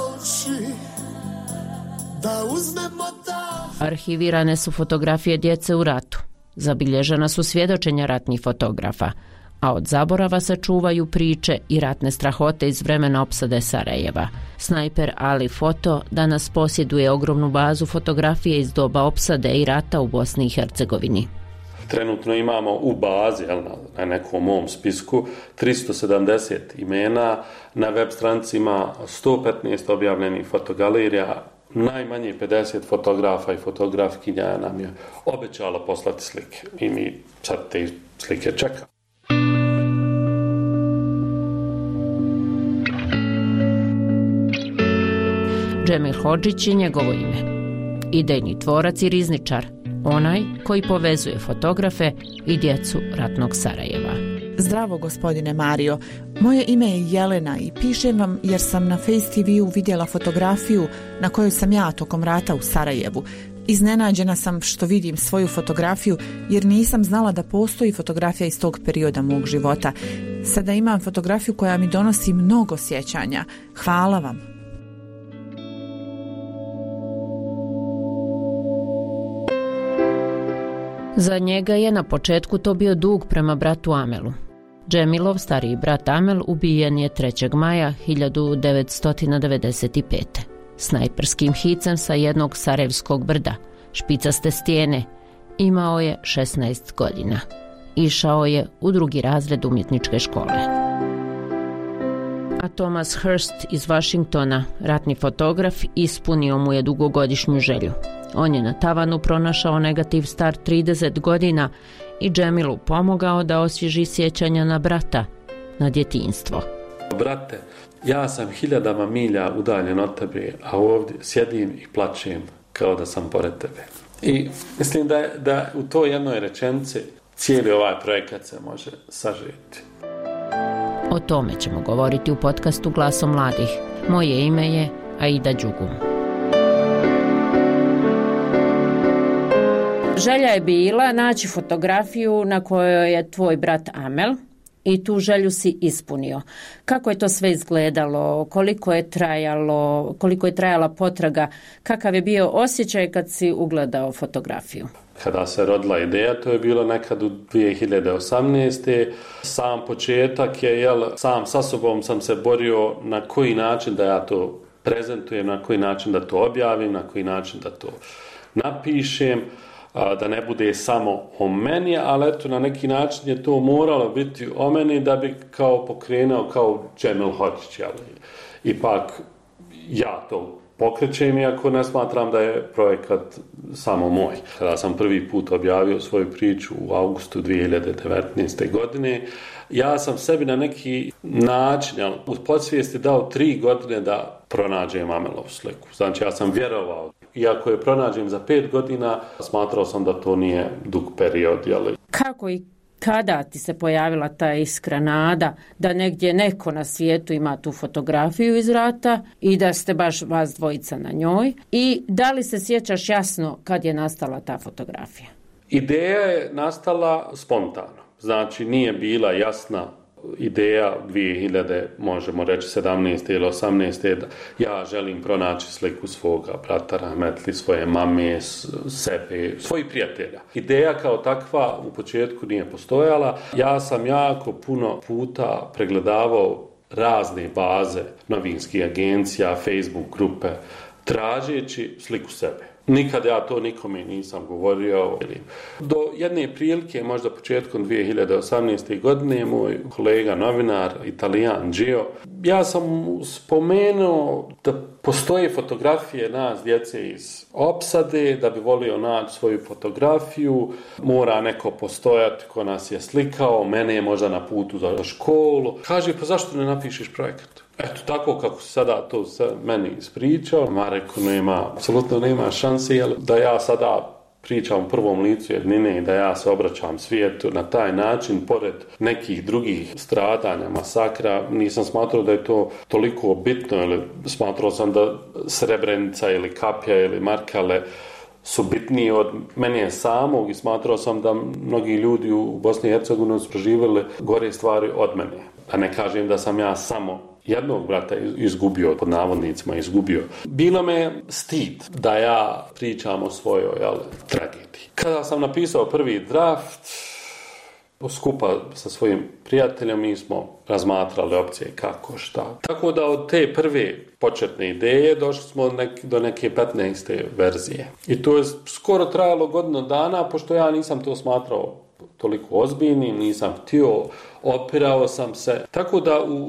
Arhivirane su fotografije djece u ratu. Zabilježena su svjedočenja ratnih fotografa, a od zaborava se čuvaju priče i ratne strahote iz vremena opsade Sarajeva. Snajper Ali foto danas posjeduje ogromnu bazu fotografije iz doba opsade i rata u Bosni i Hercegovini. Trenutno imamo u bazi, na nekom mom spisku, 370 imena, na web stranicima 115 objavljenih fotogalerija, najmanje 50 fotografa i fotografkinja nam je obećalo poslati slike i mi sad te slike čekamo. Džemil Hodžić je njegovo ime. Idejni tvorac i rizničar, onaj koji povezuje fotografe i djecu ratnog Sarajeva. Zdravo, gospodine Mario. Moje ime je Jelena i pišem vam jer sam na Face TV-u vidjela fotografiju na kojoj sam ja tokom rata u Sarajevu. Iznenađena sam što vidim svoju fotografiju jer nisam znala da postoji fotografija iz tog perioda mog života. Sada imam fotografiju koja mi donosi mnogo sjećanja. Hvala vam. Za njega je na početku to bio dug prema bratu Amelu. Džemilov stariji brat Amel ubijen je 3. maja 1995. Snajperskim hicem sa jednog sarajevskog brda, špicaste stijene. Imao je 16 godina. Išao je u 2. razred umjetničke škole. A Thomas Hurst iz Washingtona, ratni fotograf, ispunio mu je dugogodišnju želju. On je na tavanu pronašao negativ star 30 godina i Džemilu pomogao da osvježi sjećanja na brata, na djetinjstvo. Brate, ja sam 1000 milja udaljen od tebe, a ovdje sjedim i plačem kao da sam pored tebe. I mislim da u toj jednoj rečenici cijeli ovaj projekat se može sažeti. O tome ćemo govoriti u podcastu Glasom mladih. Moje ime je Aida Đugum. Želja je bila naći fotografiju na kojoj je tvoj brat Amel i tu želju si ispunio. Kako je to sve izgledalo, koliko je trajala potraga, kakav je bio osjećaj kad si ugledao fotografiju? Kada se rodila ideja, to je bilo nekad u 2018. Sam početak je, sam sa sobom sam se borio na koji način da ja to prezentujem, na koji način da to objavim, na koji način da to napišem, da ne bude samo o meni, ali eto, na neki način je to moralo biti o meni da bi kao pokrenuo kao Džemil Hodžić. Ipak ja to pokrećem, iako ne smatram da je projekat samo moj. Kada sam prvi put objavio svoju priču u augustu 2019. godine, ja sam sebi na neki način, uz podsvijesti dao 3 godine da pronađem Amelovu sliku. Znači, ja sam vjerovao. Iako je pronađem za 5 godina, smatrao sam da to nije dug period. Kako i kada ti se pojavila ta iskra nada da negdje neko na svijetu ima tu fotografiju iz rata i da ste baš vas dvojica na njoj? I da li se sjećaš jasno kad je nastala ta fotografija? Ideja je nastala spontano. Znači, nije bila jasna ideja 2000, možemo reći 17. ili 18. da ja želim pronaći sliku svoga brata Rahmetli, svoje mame, sebe, svojih prijatelja. Ideja kao takva u početku nije postojala. Ja sam jako puno puta pregledavao razne baze novinskih agencija, Facebook grupe, tražeći sliku sebe. Nikad ja to nikome nisam govorio. Do jedne prilike, možda početkom 2018. godine, moj kolega novinar, Italijan Gio, ja sam spomenuo da postoje fotografije nas, djece iz opsade, da bi volio naći svoju fotografiju, mora neko postojati ko nas je slikao, mene je možda na putu za školu. Kaže, pa zašto ne napišeš projekat? Eto, tako kako se sada to meni ispričao, ma rekao, apsolutno nema šanse, da ja sada pričam u prvom licu jednine i da ja se obraćam svijetu na taj način, pored nekih drugih stradanja, masakra, nisam smatrao da je to toliko bitno, ili smatrao sam da Srebrenica ili Kapja ili Markale su bitniji od mene samog i smatrao sam da mnogi ljudi u Bosni i Hercegovini su proživjeli gore stvari od mene. Da ne kažem da sam ja samo jednog brata izgubio, pod navodnicima izgubio. Bilo me stid da ja pričam o svojoj tragediji. Kada sam napisao prvi draft, skupa sa svojim prijateljom, mi smo razmatrali opcije kako, šta. Tako da od te prve početne ideje došli smo do neke 15. verzije. I to je skoro trajalo godinu dana, pošto ja nisam to smatrao toliko ozbiljnim, nisam htio, opirao sam se. Tako da u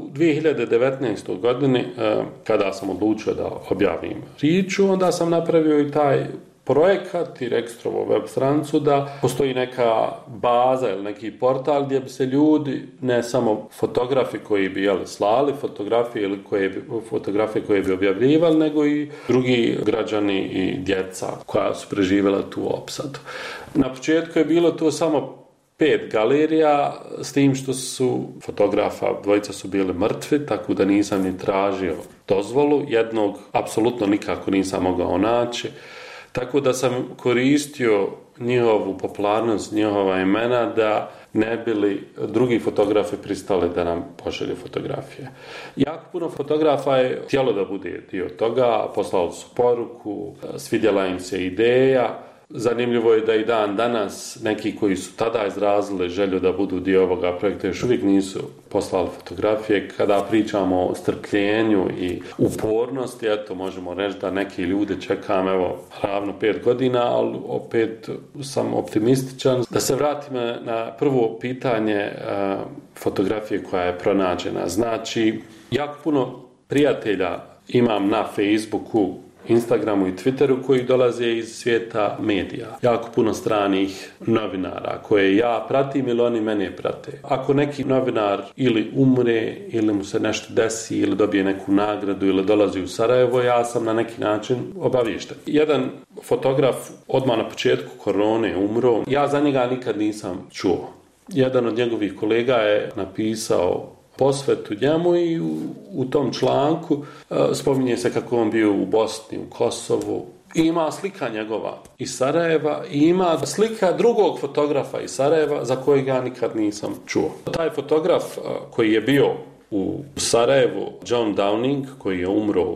2019. godini, kada sam odlučio da objavim priču, onda sam napravio i taj projekat i registrovo web stranicu da postoji neka baza ili neki portal gdje bi se ljudi, ne samo fotografi koji bi slali fotografije ili fotografije koje bi objavljivali, nego i drugi građani i djeca koja su preživjela tu opsadu. Na početku je bilo to samo 5 galerija, s tim što su fotografa, dvojica su bili mrtvi, tako da nisam ni tražio dozvolu, jednog apsolutno nikako nisam mogao naći. Tako da sam koristio njihovu popularnost, njihova imena, da ne bili drugi fotografi pristali da nam pošalju fotografije. Jako puno fotografa je htjelo da bude dio toga, poslali su poruku, svidjela im se ideja. Zanimljivo je da i dan danas neki koji su tada izrazili želju da budu dio ovoga projekta još uvijek nisu poslali fotografije. Kada pričamo o strpljenju i upornosti, eto možemo reći da neki ljudi čekam ravno 5 godina, ali opet sam optimističan. Da se vratim na prvo pitanje fotografije koja je pronađena. Znači, jako puno prijatelja imam na Facebooku, Instagramu i Twitteru koji dolaze iz svijeta medija. Jako puno stranih novinara koje ja pratim ili oni mene prate. Ako neki novinar ili umre ili mu se nešto desi ili dobije neku nagradu ili dolazi u Sarajevo, ja sam na neki način obaviješten. Jedan fotograf odmah na početku korone umro. Ja za njega nikad nisam čuo. Jedan od njegovih kolega je napisao posvetu njemu i u tom članku spominje se kako on bio u Bosni, u Kosovu. I ima slika njegova iz Sarajeva i ima slika drugog fotografa iz Sarajeva za kojeg ja nikad nisam čuo. Taj fotograf koji je bio u Sarajevu, John Downing, koji je umro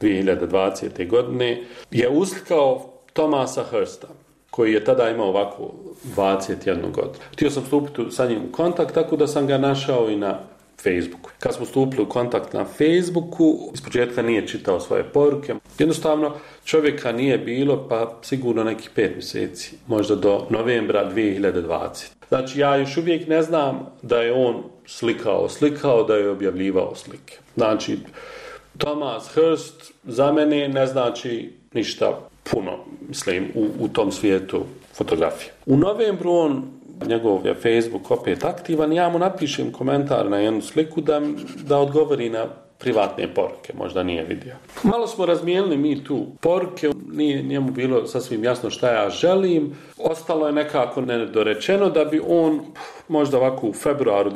2020. godine, je uslikao Thomasa Hursta, koji je tada imao ovako 21 godinu. Htio sam stupiti sa njim u kontakt, tako da sam ga našao i na Facebooku. Kad smo stupili u kontakt na Facebooku, ispočetka nije čitao svoje poruke. Jednostavno, čovjeka nije bilo, pa sigurno neki 5 mjeseci, možda do novembra 2020. Znači, ja još uvijek ne znam da je on slikao, da je objavljivao slike. Znači, Thomas Hurst za mene ne znači ništa puno, mislim, u tom svijetu fotografije. U novembru njegov je Facebook opet aktivan, ja mu napišem komentar na jednu sliku da odgovori na privatne poruke, možda nije vidio. Malo smo razmijenili mi tu poruke, nije njemu bilo sasvim jasno šta ja želim, ostalo je nekako nedorečeno da bi on možda ovako u februaru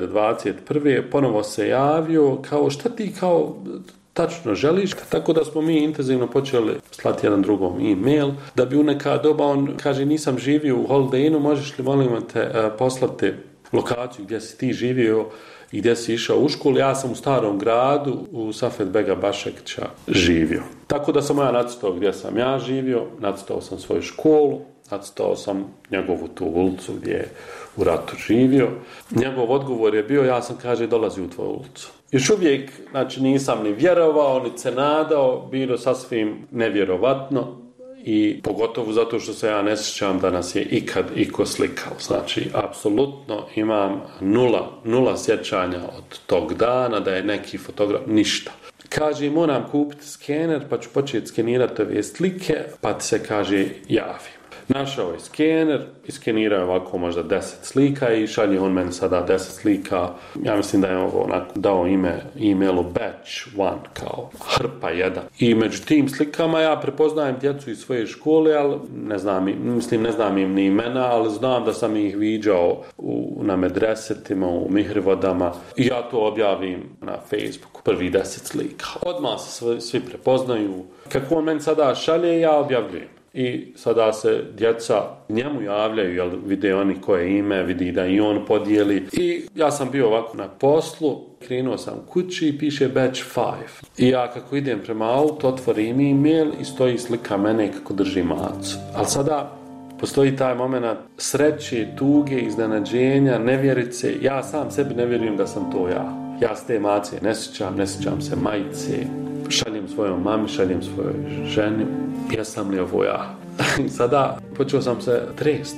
2021. ponovo se javio kao šta ti kao tačno želiš, tako da smo mi intenzivno počeli slati jedan drugom e-mail, da bi u neka doba on kaže nisam živio u Holiday Innu, možeš li molim te poslati lokaciju gdje si ti živio i gdje si išao u školu. Ja sam u Starom gradu u Safet Bega Bašekića živio. Tako da sam ja nacrtao gdje sam ja živio, nacrtao sam svoju školu, nacrtao sam njegovu tu ulicu gdje je u ratu živio. Njegov odgovor je bio, ja sam, kaže, dolazi u tvoju ulicu. Još uvijek, znači, nisam ni vjerovao, ni se nadao, bilo sasvim nevjerovatno i pogotovo zato što se ja ne sjećam da nas je ikad iko slikao. Znači, apsolutno imam nula sjećanja od tog dana da je neki fotograf, ništa. Kaže, moram kupiti skener pa ću početi skenirati ove slike, pa ti se, kaže, javim. Našao je skener, iskenirao je ovako možda 10 slika i šalje on meni sada 10 slika. Ja mislim da je ovo dao e-mailu batch 1, kao hrpa 1. I među tim slikama ja prepoznajem djecu iz svoje škole, ali ne znam im ni imena, ali znam da sam ih viđao na medresetima, u mihrivodama i ja to objavim na Facebooku, prvi 10 slika. Odmah se svi prepoznaju. Kako on meni sada šalje, ja objavljujem. I sada se djeca njemu javljaju, jer vide oni koje ime, vidi da i on podijeli. I ja sam bio ovako na poslu, krenuo sam kući i piše batch 5. I ja kako idem prema autu, otvorim e-mail i stoji slika mene kako drži macu. Ali sada postoji taj moment sreće, tuge, iznenađenja, nevjerice. Ja sam sebi ne vjerujem da sam to ja. Ja s te mace ne sjećam se majice. Šaljem svojom mami, šaljem svojoj ženi. Jesam li ovo ja? Sada počeo sam se trest.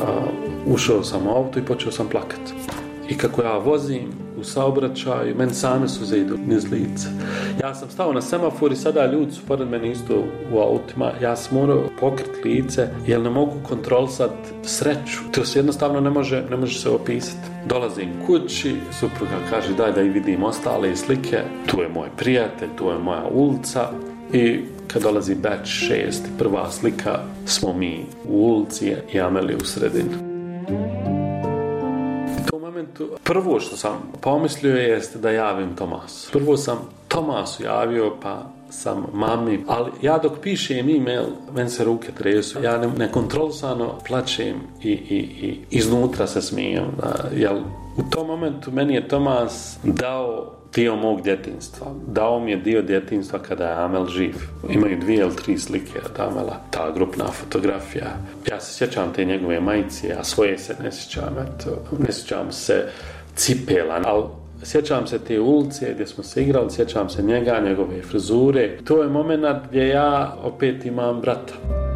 Ušao sam u auto i počeo sam plakati. I kako ja vozim u saobraćaju, meni same suze idu niz lice. Ja sam stao na semafor i sada ljudi su pored mene isto u autima. Ja sam morao pokriti lice jer ne mogu kontrolisati sreću. To se jednostavno ne može se opisati. Dolazim kući, supruga kaže daj da i vidim ostale slike. Tu je moj prijatelj, tu je moja ulica. I kad dolazi batch 6, prva slika, smo mi u ulici i Amelija u sredini. U tom momentu, prvo što sam pomislio jeste da javim Tomasu. Prvo sam Tomasu javio, pa sam mami, ali ja dok pišem e-mail, meni se ruke tresu, ja nekontrolisano plačem i iznutra se smijem. Jer u tom momentu meni je Tomas dao dio mog djetinjstva. Dao mi je dio djetinjstva kada je Amel živ. Imaju 2 ili 3 slike od Amela, ta grupna fotografija. Ja se sjećam te njegove majice, a svoje se ne sjećam. Ne sjećam se cipela, ali sjećam se te ulice gdje smo se igrali, sjećam se njega, njegove frizure. To je moment gdje ja opet imam brata.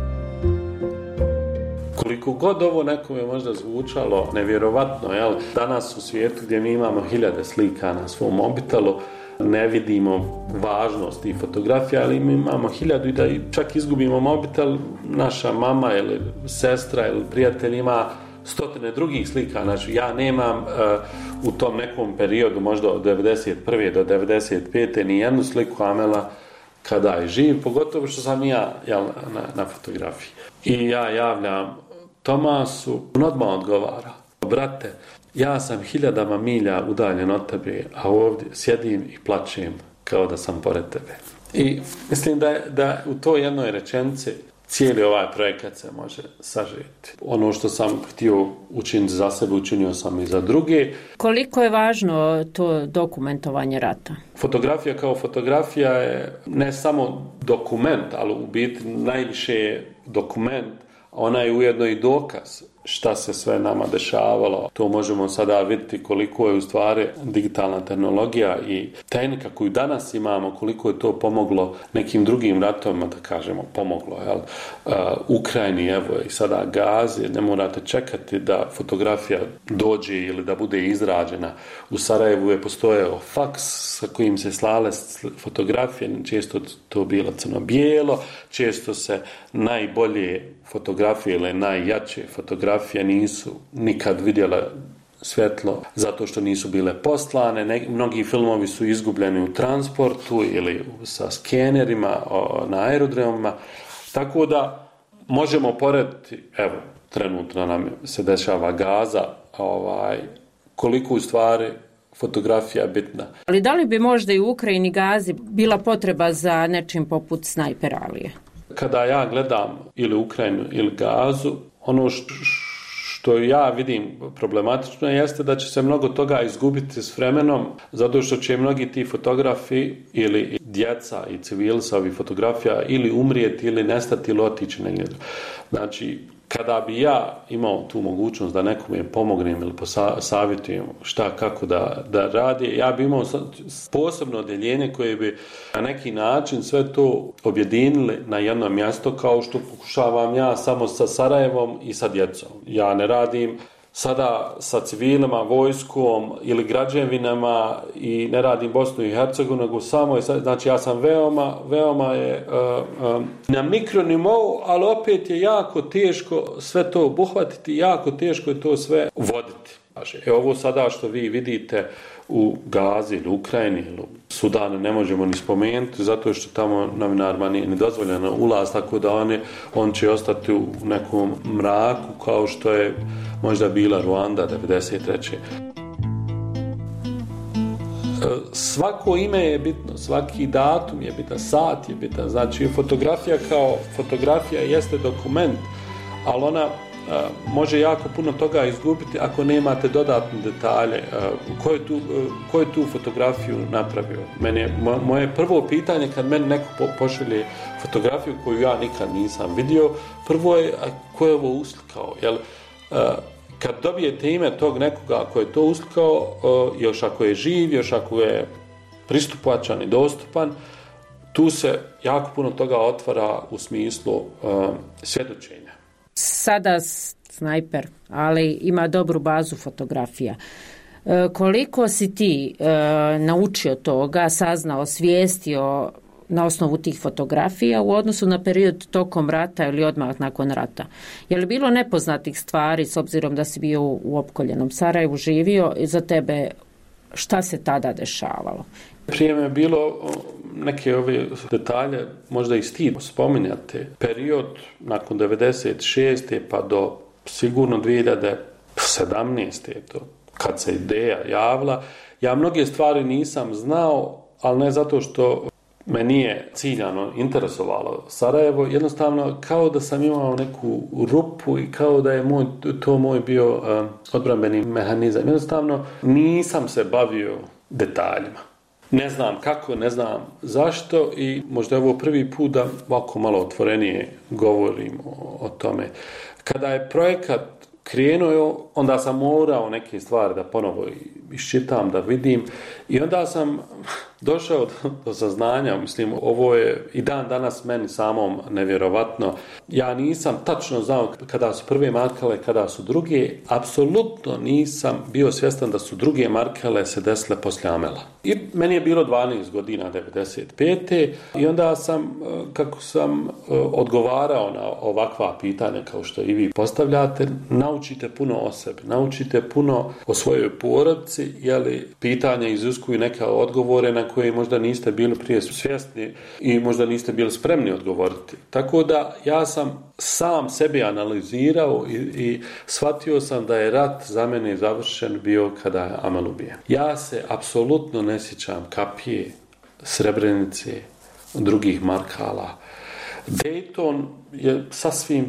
Koliko god ovo nekome možda zvučalo nevjerovatno, jel? Danas u svijetu gdje mi imamo 1000 slika na svom mobitelu, ne vidimo važnost tih fotografija, ali mi imamo 1000 i da čak izgubimo mobitel, naša mama ili sestra ili prijatelj ima 100 drugih slika. Znači, ja nemam u tom nekom periodu, možda od 91. do 95. ni jednu sliku Amela kada je živ, pogotovo što sam ja na fotografiji. I ja javljam Tomasu, on odmah odgovara, brate, ja sam 1000 milja udaljen od tebe, a ovdje sjedim i plačem kao da sam pored tebe. I mislim da u toj jednoj rečenici cijeli ovaj projekat se može sažeti. Ono što sam htio učiniti za sebe, učinio sam i za druge. Koliko je važno to dokumentovanje rata? Fotografija kao fotografija je ne samo dokument, ali u biti najviše je dokument, ona je ujedno i dokaz šta se sve nama dešavalo. To možemo sada vidjeti koliko je u stvari digitalna tehnologija i tehnika koju danas imamo, koliko je to pomoglo nekim drugim ratovima, da kažemo, pomoglo. Ukrajini, evo i sada Gazi, ne morate čekati da fotografija dođe ili da bude izrađena. U Sarajevu je postojao faks sa kojim se slale fotografije, često to bilo crno-bijelo, često se najbolje fotografije ili najjače fotografije nisu nikad vidjele svjetlo zato što nisu bile poslane. Mnogi filmovi su izgubljeni u transportu ili sa skenerima na aerodromima. Tako da možemo porediti, evo, trenutno nam se dešava Gaza, koliko u stvari fotografija bitna. Ali da li bi možda i u Ukrajini Gazi bila potreba za nečim poput Snajper Alije? Kada ja gledam ili Ukrajinu ili Gazu, ono što ja vidim problematično jeste da će se mnogo toga izgubiti s vremenom, zato što će mnogi ti fotografi ili djeca i civili sa ovih fotografija ili umrijeti ili nestati ili otići negdje. Znači, kada bi ja imao tu mogućnost da nekome pomognem ili savjetujem šta, kako da radi, ja bi imao posebno odjeljenje koje bi na neki način sve to objedinili na jedno mjesto, kao što pokušavam ja samo sa Sarajevom i sa djecom. Ja ne radim sada sa civilima, vojskom ili građevinama i ne radim Bosnu i Hercegovinu, nego samo, znači ja sam veoma je na mikronivou, ali opet je jako teško sve to obuhvatiti, jako teško je to sve voditi. Ovo sada što vi vidite u Gazi ili Ukrajini ili Sudanu ne možemo ni spomenuti, zato što tamo novinarima nije ni dozvoljeno ulaz, tako da on će ostati u nekom mraku kao što je možda bila Ruanda 1993. Svako ime je bitno, svaki datum je bitan, sat je bitan, znači fotografija kao fotografija jeste dokument, ali ona može jako puno toga izgubiti ako nemate dodatne detalje. Ko je tu fotografiju napravio? Moje prvo pitanje kad meni neko pošalje fotografiju koju ja nikad nisam vidio, prvo je ko je ovo uslikao? Kad dobijete ime tog nekoga ko je to uslikao, još ako je živ, još ako je pristupačan i dostupan, tu se jako puno toga otvara u smislu svjedočenja. Sada snajper, ali ima dobru bazu fotografija. Koliko si ti naučio toga, saznao, svijestio na osnovu tih fotografija u odnosu na period tokom rata ili odmah nakon rata? Je li bilo nepoznatih stvari, s obzirom da si bio u opkoljenom Sarajevu, živio, i za tebe šta se tada dešavalo? Prije me je bilo neke ove detalje, možda i stid spominjati. Period nakon 96. pa do sigurno 2017. to, kad se ideja javila, ja mnoge stvari nisam znao, ali ne zato što me nije ciljano interesovalo Sarajevo, jednostavno kao da sam imao neku rupu i kao da je to moj bio odbrambeni mehanizam. Jednostavno nisam se bavio detaljima. Ne znam kako, ne znam zašto i možda je ovo prvi put da ovako malo otvorenije govorim o tome. Kada je projekat krenuo, onda sam morao neke stvari da ponovo iščitam, da vidim i onda sam došao do saznanja, mislim, ovo je i dan danas meni samom nevjerovatno. Ja nisam tačno znao kada su prve markale, kada su druge, apsolutno nisam bio svjestan da su druge markale se desile poslije Amela. I meni je bilo 12 godina, 95. I onda sam, kako sam odgovarao na ovakva pitanja kao što i vi postavljate, naučite puno o sebi, naučite puno o svojoj porodici, jeli pitanja iziskuju neke odgovore na koje možda niste bili prije svjesni i možda niste bili spremni odgovoriti. Tako da ja sam sam sebi analizirao i shvatio sam da je rat za mene završen bio kada je Amel ubijen. Ja se apsolutno ne sjećam Kapije, Srebrenice, drugih markala. Dayton je sasvim,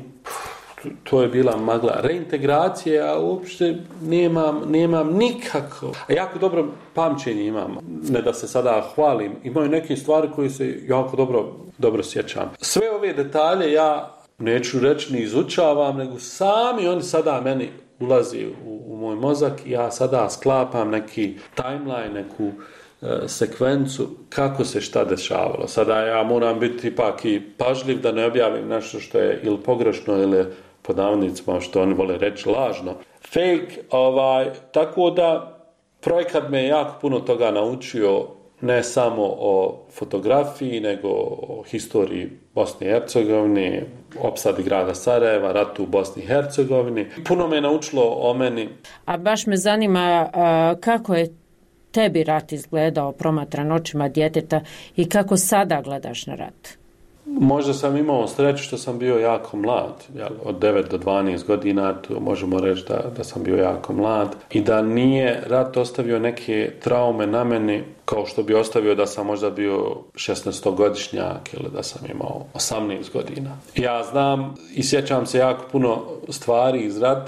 to je bila magla. Reintegracije, ja uopšte nemam nikako. A jako dobro pamćenje imam. Ne da se sada hvalim. Imaju neke stvari koje se jako dobro sjećam. Sve ove detalje ja neću reći ni izučavam, nego sami oni sada meni ulazi u moj mozak i ja sada sklapam neki timeline, neku sekvencu kako se šta dešavalo. Sada ja moram biti ipak i pažljiv da ne objavim nešto što je ili pogrešno ili pod navodnicima što oni vole reći lažno. Fake, tako da projekat me jako puno toga naučio, ne samo o fotografiji, nego o historiji Bosne i Hercegovine, opsadi grada Sarajeva, ratu u Bosni i Hercegovini. Puno me naučilo o meni. A baš me zanima kako je tebi rat izgledao promatran očima djeteta i kako sada gledaš na rat? Možda sam imao sreću što sam bio jako mlad, od 9 do 12 godina, možemo reći da sam bio jako mlad i da nije rat ostavio neke traume na meni kao što bi ostavio da sam možda bio 16-godišnjak ili da sam imao 18 godina. Ja znam i sjećam se jako puno stvari iz rata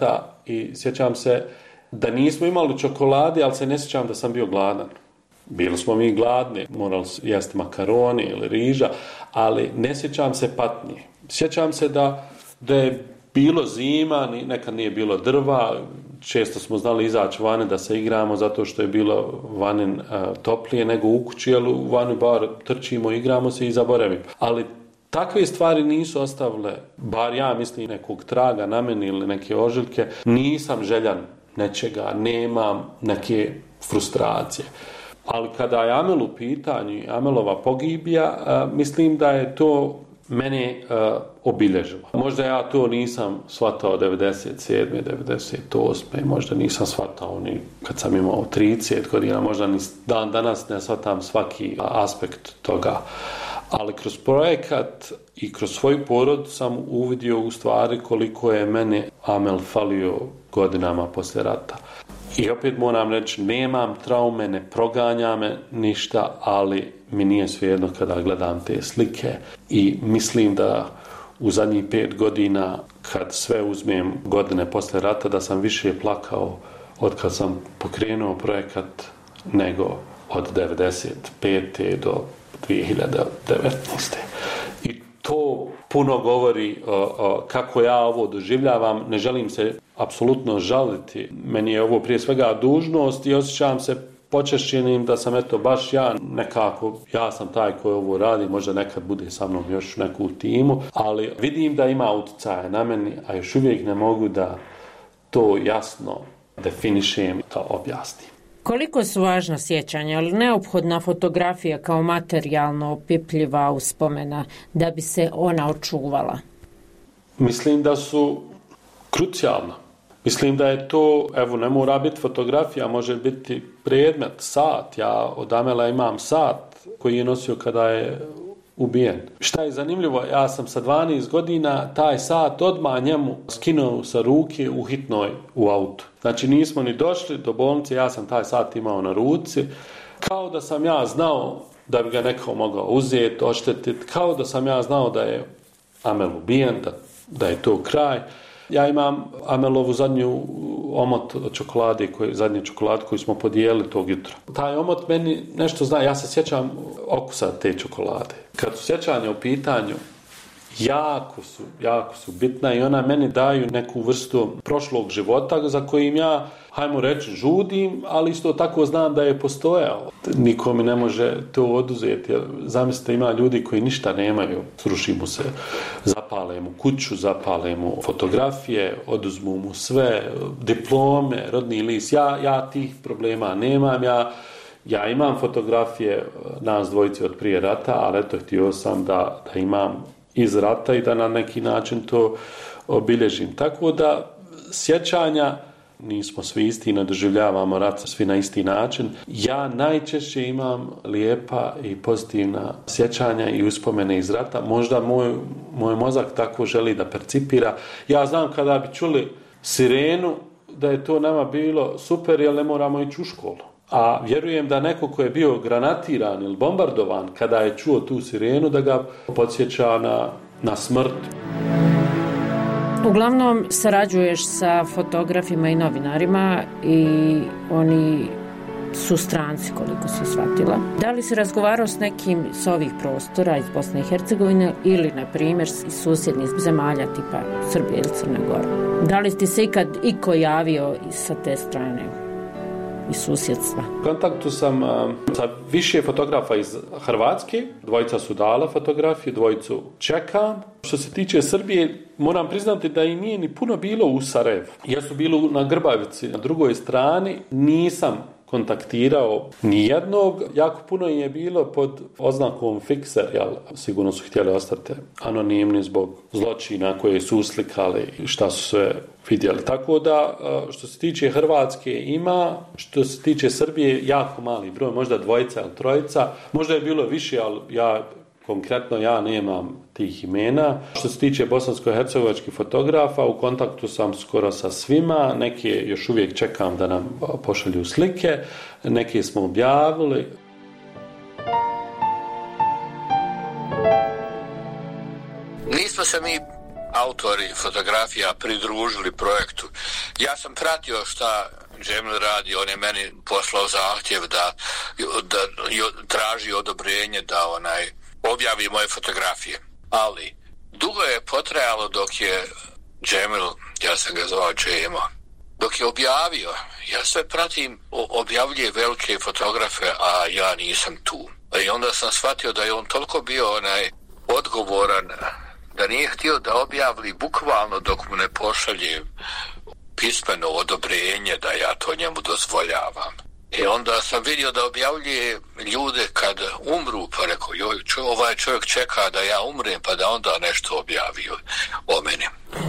i sjećam se da nismo imali čokolade, ali se ne sjećam da sam bio gladan. Bili smo mi gladni, morali jesti makaroni ili riža, ali ne sjećam se patnje. Sjećam se da je bilo zima, nekad nije bilo drva, često smo znali izaći vani da se igramo zato što je bilo vani toplije nego u kući, ali u vani bar trčimo, igramo se i zaboravimo. Ali takve stvari nisu ostavile, bar ja mislim, nekog traga na meni ili neke ožiljke. Nisam željan nečega, nemam neke frustracije. Ali kada je Amel u pitanju, Amelova pogibija, mislim da je to mene obilježilo. Možda ja to nisam shvatao 97. 98. Možda nisam shvatao ni kad sam imao 30 godina, možda ni dan danas ne shvatam svaki aspekt toga. Ali kroz projekat i kroz svoju porod sam uvidio u stvari koliko je mene Amel falio godinama poslije rata. I opet moram reći, nemam traume, ne proganja me ništa, ali mi nije svejedno kada gledam te slike i mislim da u zadnjih 5 godina, kad sve uzmem godine poslije rata, da sam više plakao od kad sam pokrenuo projekat nego od 95. do 2019. I to puno govori kako ja ovo doživljavam. Ne želim se apsolutno žaliti. Meni je ovo prije svega dužnost i osjećam se počešćenim da sam baš ja nekako, ja sam taj koji ovo radi, možda nekad bude sa mnom još neku timu, ali vidim da ima utjecaja na meni, a još uvijek ne mogu da to jasno definišem i to objasnim. Koliko su važna sjećanja, ali neophodna fotografija kao materijalno opipljiva uspomena da bi se ona očuvala? Mislim da su krucijalna. Mislim da je to, evo, ne mora biti fotografija, može biti predmet, sat. Ja od Amela imam sat koji je nosio kada je ubijen. Šta je zanimljivo, ja sam sa 12 godina taj sat odmah njemu skinuo sa ruke u hitnoj u autu. Znači nismo ni došli do bolnice, ja sam taj sat imao na ruci, kao da sam ja znao da bi ga neko mogao uzeti, oštetiti, kao da sam ja znao da je Amel ubijen, da je to kraj. Ja imam Amelovu zadnju omot od čokolade, zadnji čokolad koji smo podijelili tog jutra. Taj omot meni nešto zna, ja se sjećam okusa te čokolade. Kad su sjećanja u pitanju, jako su bitna i ona meni daju neku vrstu prošlog života za kojim ja, hajmo reći, žudim, ali isto tako znam da je postojao. Niko mi ne može to oduzeti. Zamislite, ima ljudi koji ništa nemaju, sruši mu se, zapale mu kuću, zapale mu fotografije, oduzmu mu sve, diplome, rodni list. Ja tih problema nemam, ja imam fotografije nas dvojice od prije rata, ali eto, htio sam da imam iz rata i da na neki način to obilježim. Tako da sjećanja, nismo svi isti, ne doživljavamo rat svi na isti način. Ja najčešće imam lijepa i pozitivna sjećanja i uspomene iz rata. Možda moj mozak tako želi da percipira. Ja znam kada bi čuli sirenu da je to nama bilo super, jer ne moramo ići u školu. A vjerujem da neko ko je bio granatiran ili bombardovan, kada je čuo tu sirenu, da ga podsjeća na smrt. Uglavnom sarađuješ sa fotografima i novinarima i oni su stranci, koliko se shvatila. Da li si razgovarao s nekim s ovih prostora iz Bosne i Hercegovine ili, na primjer, iz susjednih zemalja tipa Srbije ili Crne Gore? Da li ti se ikad iko javio sa te strane? I susjedstva. U kontaktu sam sa više fotografa iz Hrvatske, dvojica su dala fotografije, dvojicu čekam. Što se tiče Srbije, moram priznati da i nije ni puno bilo u Sarajevu. Ja su bili na Grbavici, na drugoj strani, nisam kontaktirao nijednog. Jako puno je bilo pod oznakom fikser, sigurno su htjeli ostati anonimni zbog zločina koje su uslikali i šta su sve vidjeli. Tako da, što se tiče Hrvatske ima, što se tiče Srbije, jako mali broj, možda dvojica ili trojica, možda je bilo više, ali konkretno ja nemam tih imena. Što se tiče bosansko-hercegovačkih fotografa, u kontaktu sam skoro sa svima, neke još uvijek čekam da nam pošalju slike, neke smo objavili. Nismo se mi autori fotografija pridružili projektu. Ja sam pratio šta Džemil radi, on je meni poslao zahtjev da traži odobrenje da objavi moje fotografije. Ali dugo je potrajalo dok je Džemil, ja sam ga zvao Džemo, dok je objavio. Ja sve pratim, objavljuje velike fotografe, a ja nisam tu. I onda sam shvatio da je on toliko bio odgovoran da nije htio da objavili bukvalno dok mu ne pošalje pismeno odobrenje da ja to njemu dozvoljavam. I onda sam vidio da objavljuje ljude kad umru, pa rekao, ovaj čovjek čeka da ja umrem pa da onda nešto objavi o meni.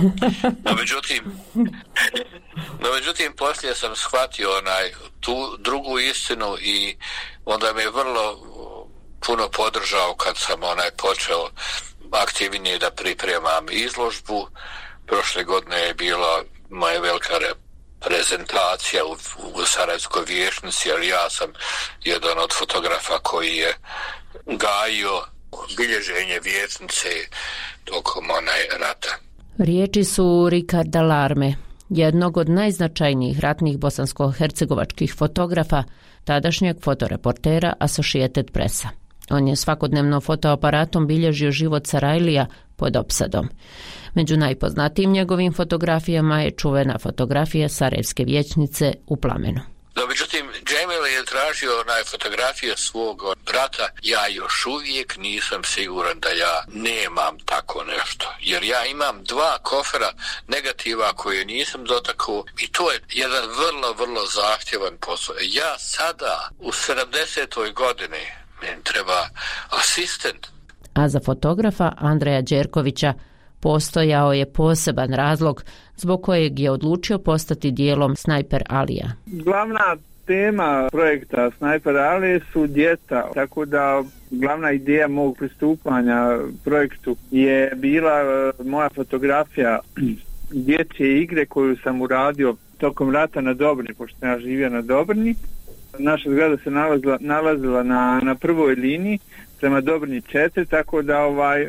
No međutim, poslije sam shvatio tu drugu istinu i onda me je vrlo puno podržao kad sam počeo aktivnije da pripremam izložbu. Prošle godine je bila moja velika prezentacija u Sarajevskoj vijećnici, ali ja sam jedan od fotografa koji je gajio bilježenje vijećnice tokom rata. Riječi su Ricarda Larme, jednog od najznačajnijih ratnih bosansko-hercegovačkih fotografa, tadašnjeg fotoreportera Associated Pressa. On je svakodnevno fotoaparatom bilježio život Sarajlija pod opsadom. Među najpoznatijim njegovim fotografijama je čuvena fotografija Sarajevske vijećnice u plamenu. No, međutim, Džemil je tražio fotografije svog brata. Ja još uvijek nisam siguran da ja nemam tako nešto. Jer ja imam 2 kofera negativa koje nisam dotakao i to je jedan vrlo, vrlo zahtjevan posao. Ja sada u 70. godini meni treba asistent. A za fotografa Andreja Đerkovića postojao je poseban razlog zbog kojeg je odlučio postati dijelom Snajper Alija. Glavna tema projekta Snajper Ali su djeca, tako da glavna ideja mog pristupanja projektu je bila moja fotografija dječje igre koju sam uradio tokom rata na Dobrni, pošto ja živio na Dobrni. Naša zgrada se nalazila na prvoj liniji prema Dobrni 4, tako da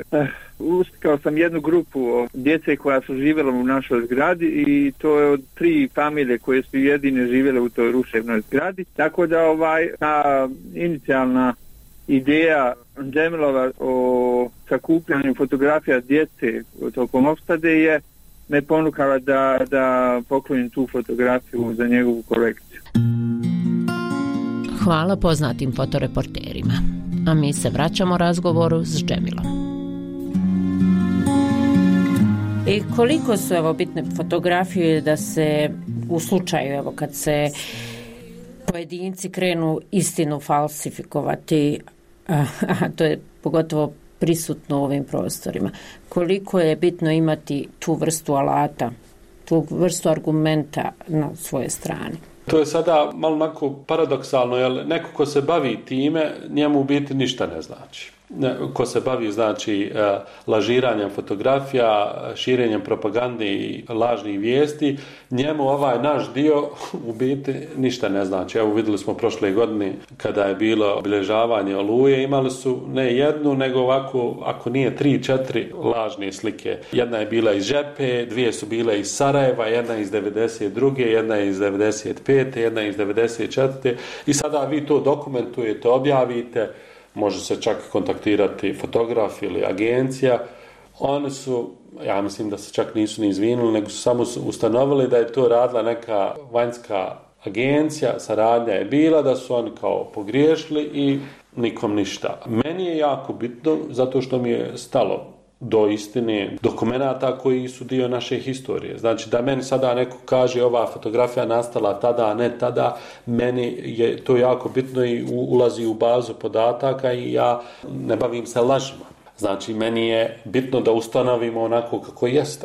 ustikao sam jednu grupu djece koja su živjela u našoj zgradi i to je od 3 familije koje su jedine živjele u toj ruševnoj zgradi. Tako da ta inicijalna ideja Džemilova o sakupljanju fotografija djece tokom opsade je me ponukala da poklonim tu fotografiju za njegovu kolekciju. Hvala poznatim fotoreporterima. A mi se vraćamo razgovoru s Džemilom. I koliko su bitne fotografije da se u slučaju kad se pojedinci krenu istinu falsifikovati, a to je pogotovo prisutno u ovim prostorima. Koliko je bitno imati tu vrstu alata, tu vrstu argumenta na svojoj strani? To je sada malo onako paradoksalno, jer neko ko se bavi time, njemu u biti ništa ne znači. Ko se bavi, znači, lažiranjem fotografija, širenjem propagande i lažnih vijesti, njemu ovaj naš dio u biti ništa ne znači. Evo, vidjeli smo prošle godine kada je bilo obilježavanje Oluje, imali su ne jednu, nego ovako, ako nije 3-4 lažne slike. Jedna je bila iz Žepe, 2 su bile iz Sarajeva, jedna iz 92. jedna je iz 95. jedna je iz 94. I sada vi to dokumentujete, objavite, može se čak kontaktirati fotograf ili agencija. Oni su, ja mislim da se čak nisu ni izvinuli, nego su samo ustanovili da je to radila neka vanjska agencija, saradnja je bila, da su oni kao pogriješili i nikom ništa. Meni je jako bitno zato što mi je stalo do istine dokumenata koji su dio naše historije. Znači da meni sada neko kaže ova fotografija nastala tada, a ne tada, meni je to jako bitno i ulazi u bazu podataka i ja ne bavim se lažima. Znači meni je bitno da ustanovimo onako kako jeste.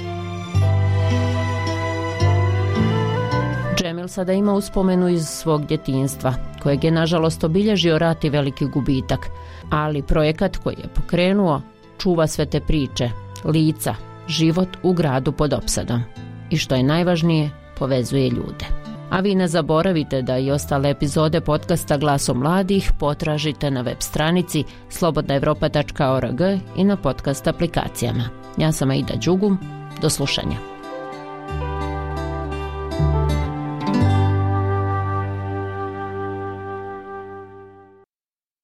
Džemil sada ima uspomenu iz svog djetinjstva, kojeg je nažalost obilježio rat i veliki gubitak, ali projekat koji je pokrenuo čuva sve te priče, lica, život u gradu pod opsadom. I što je najvažnije, povezuje ljude. A vi ne zaboravite da i ostale epizode podcasta Glasom mladih potražite na web stranici slobodnaevropa.org i na podcast aplikacijama. Ja sam Aida Đugum, do slušanja.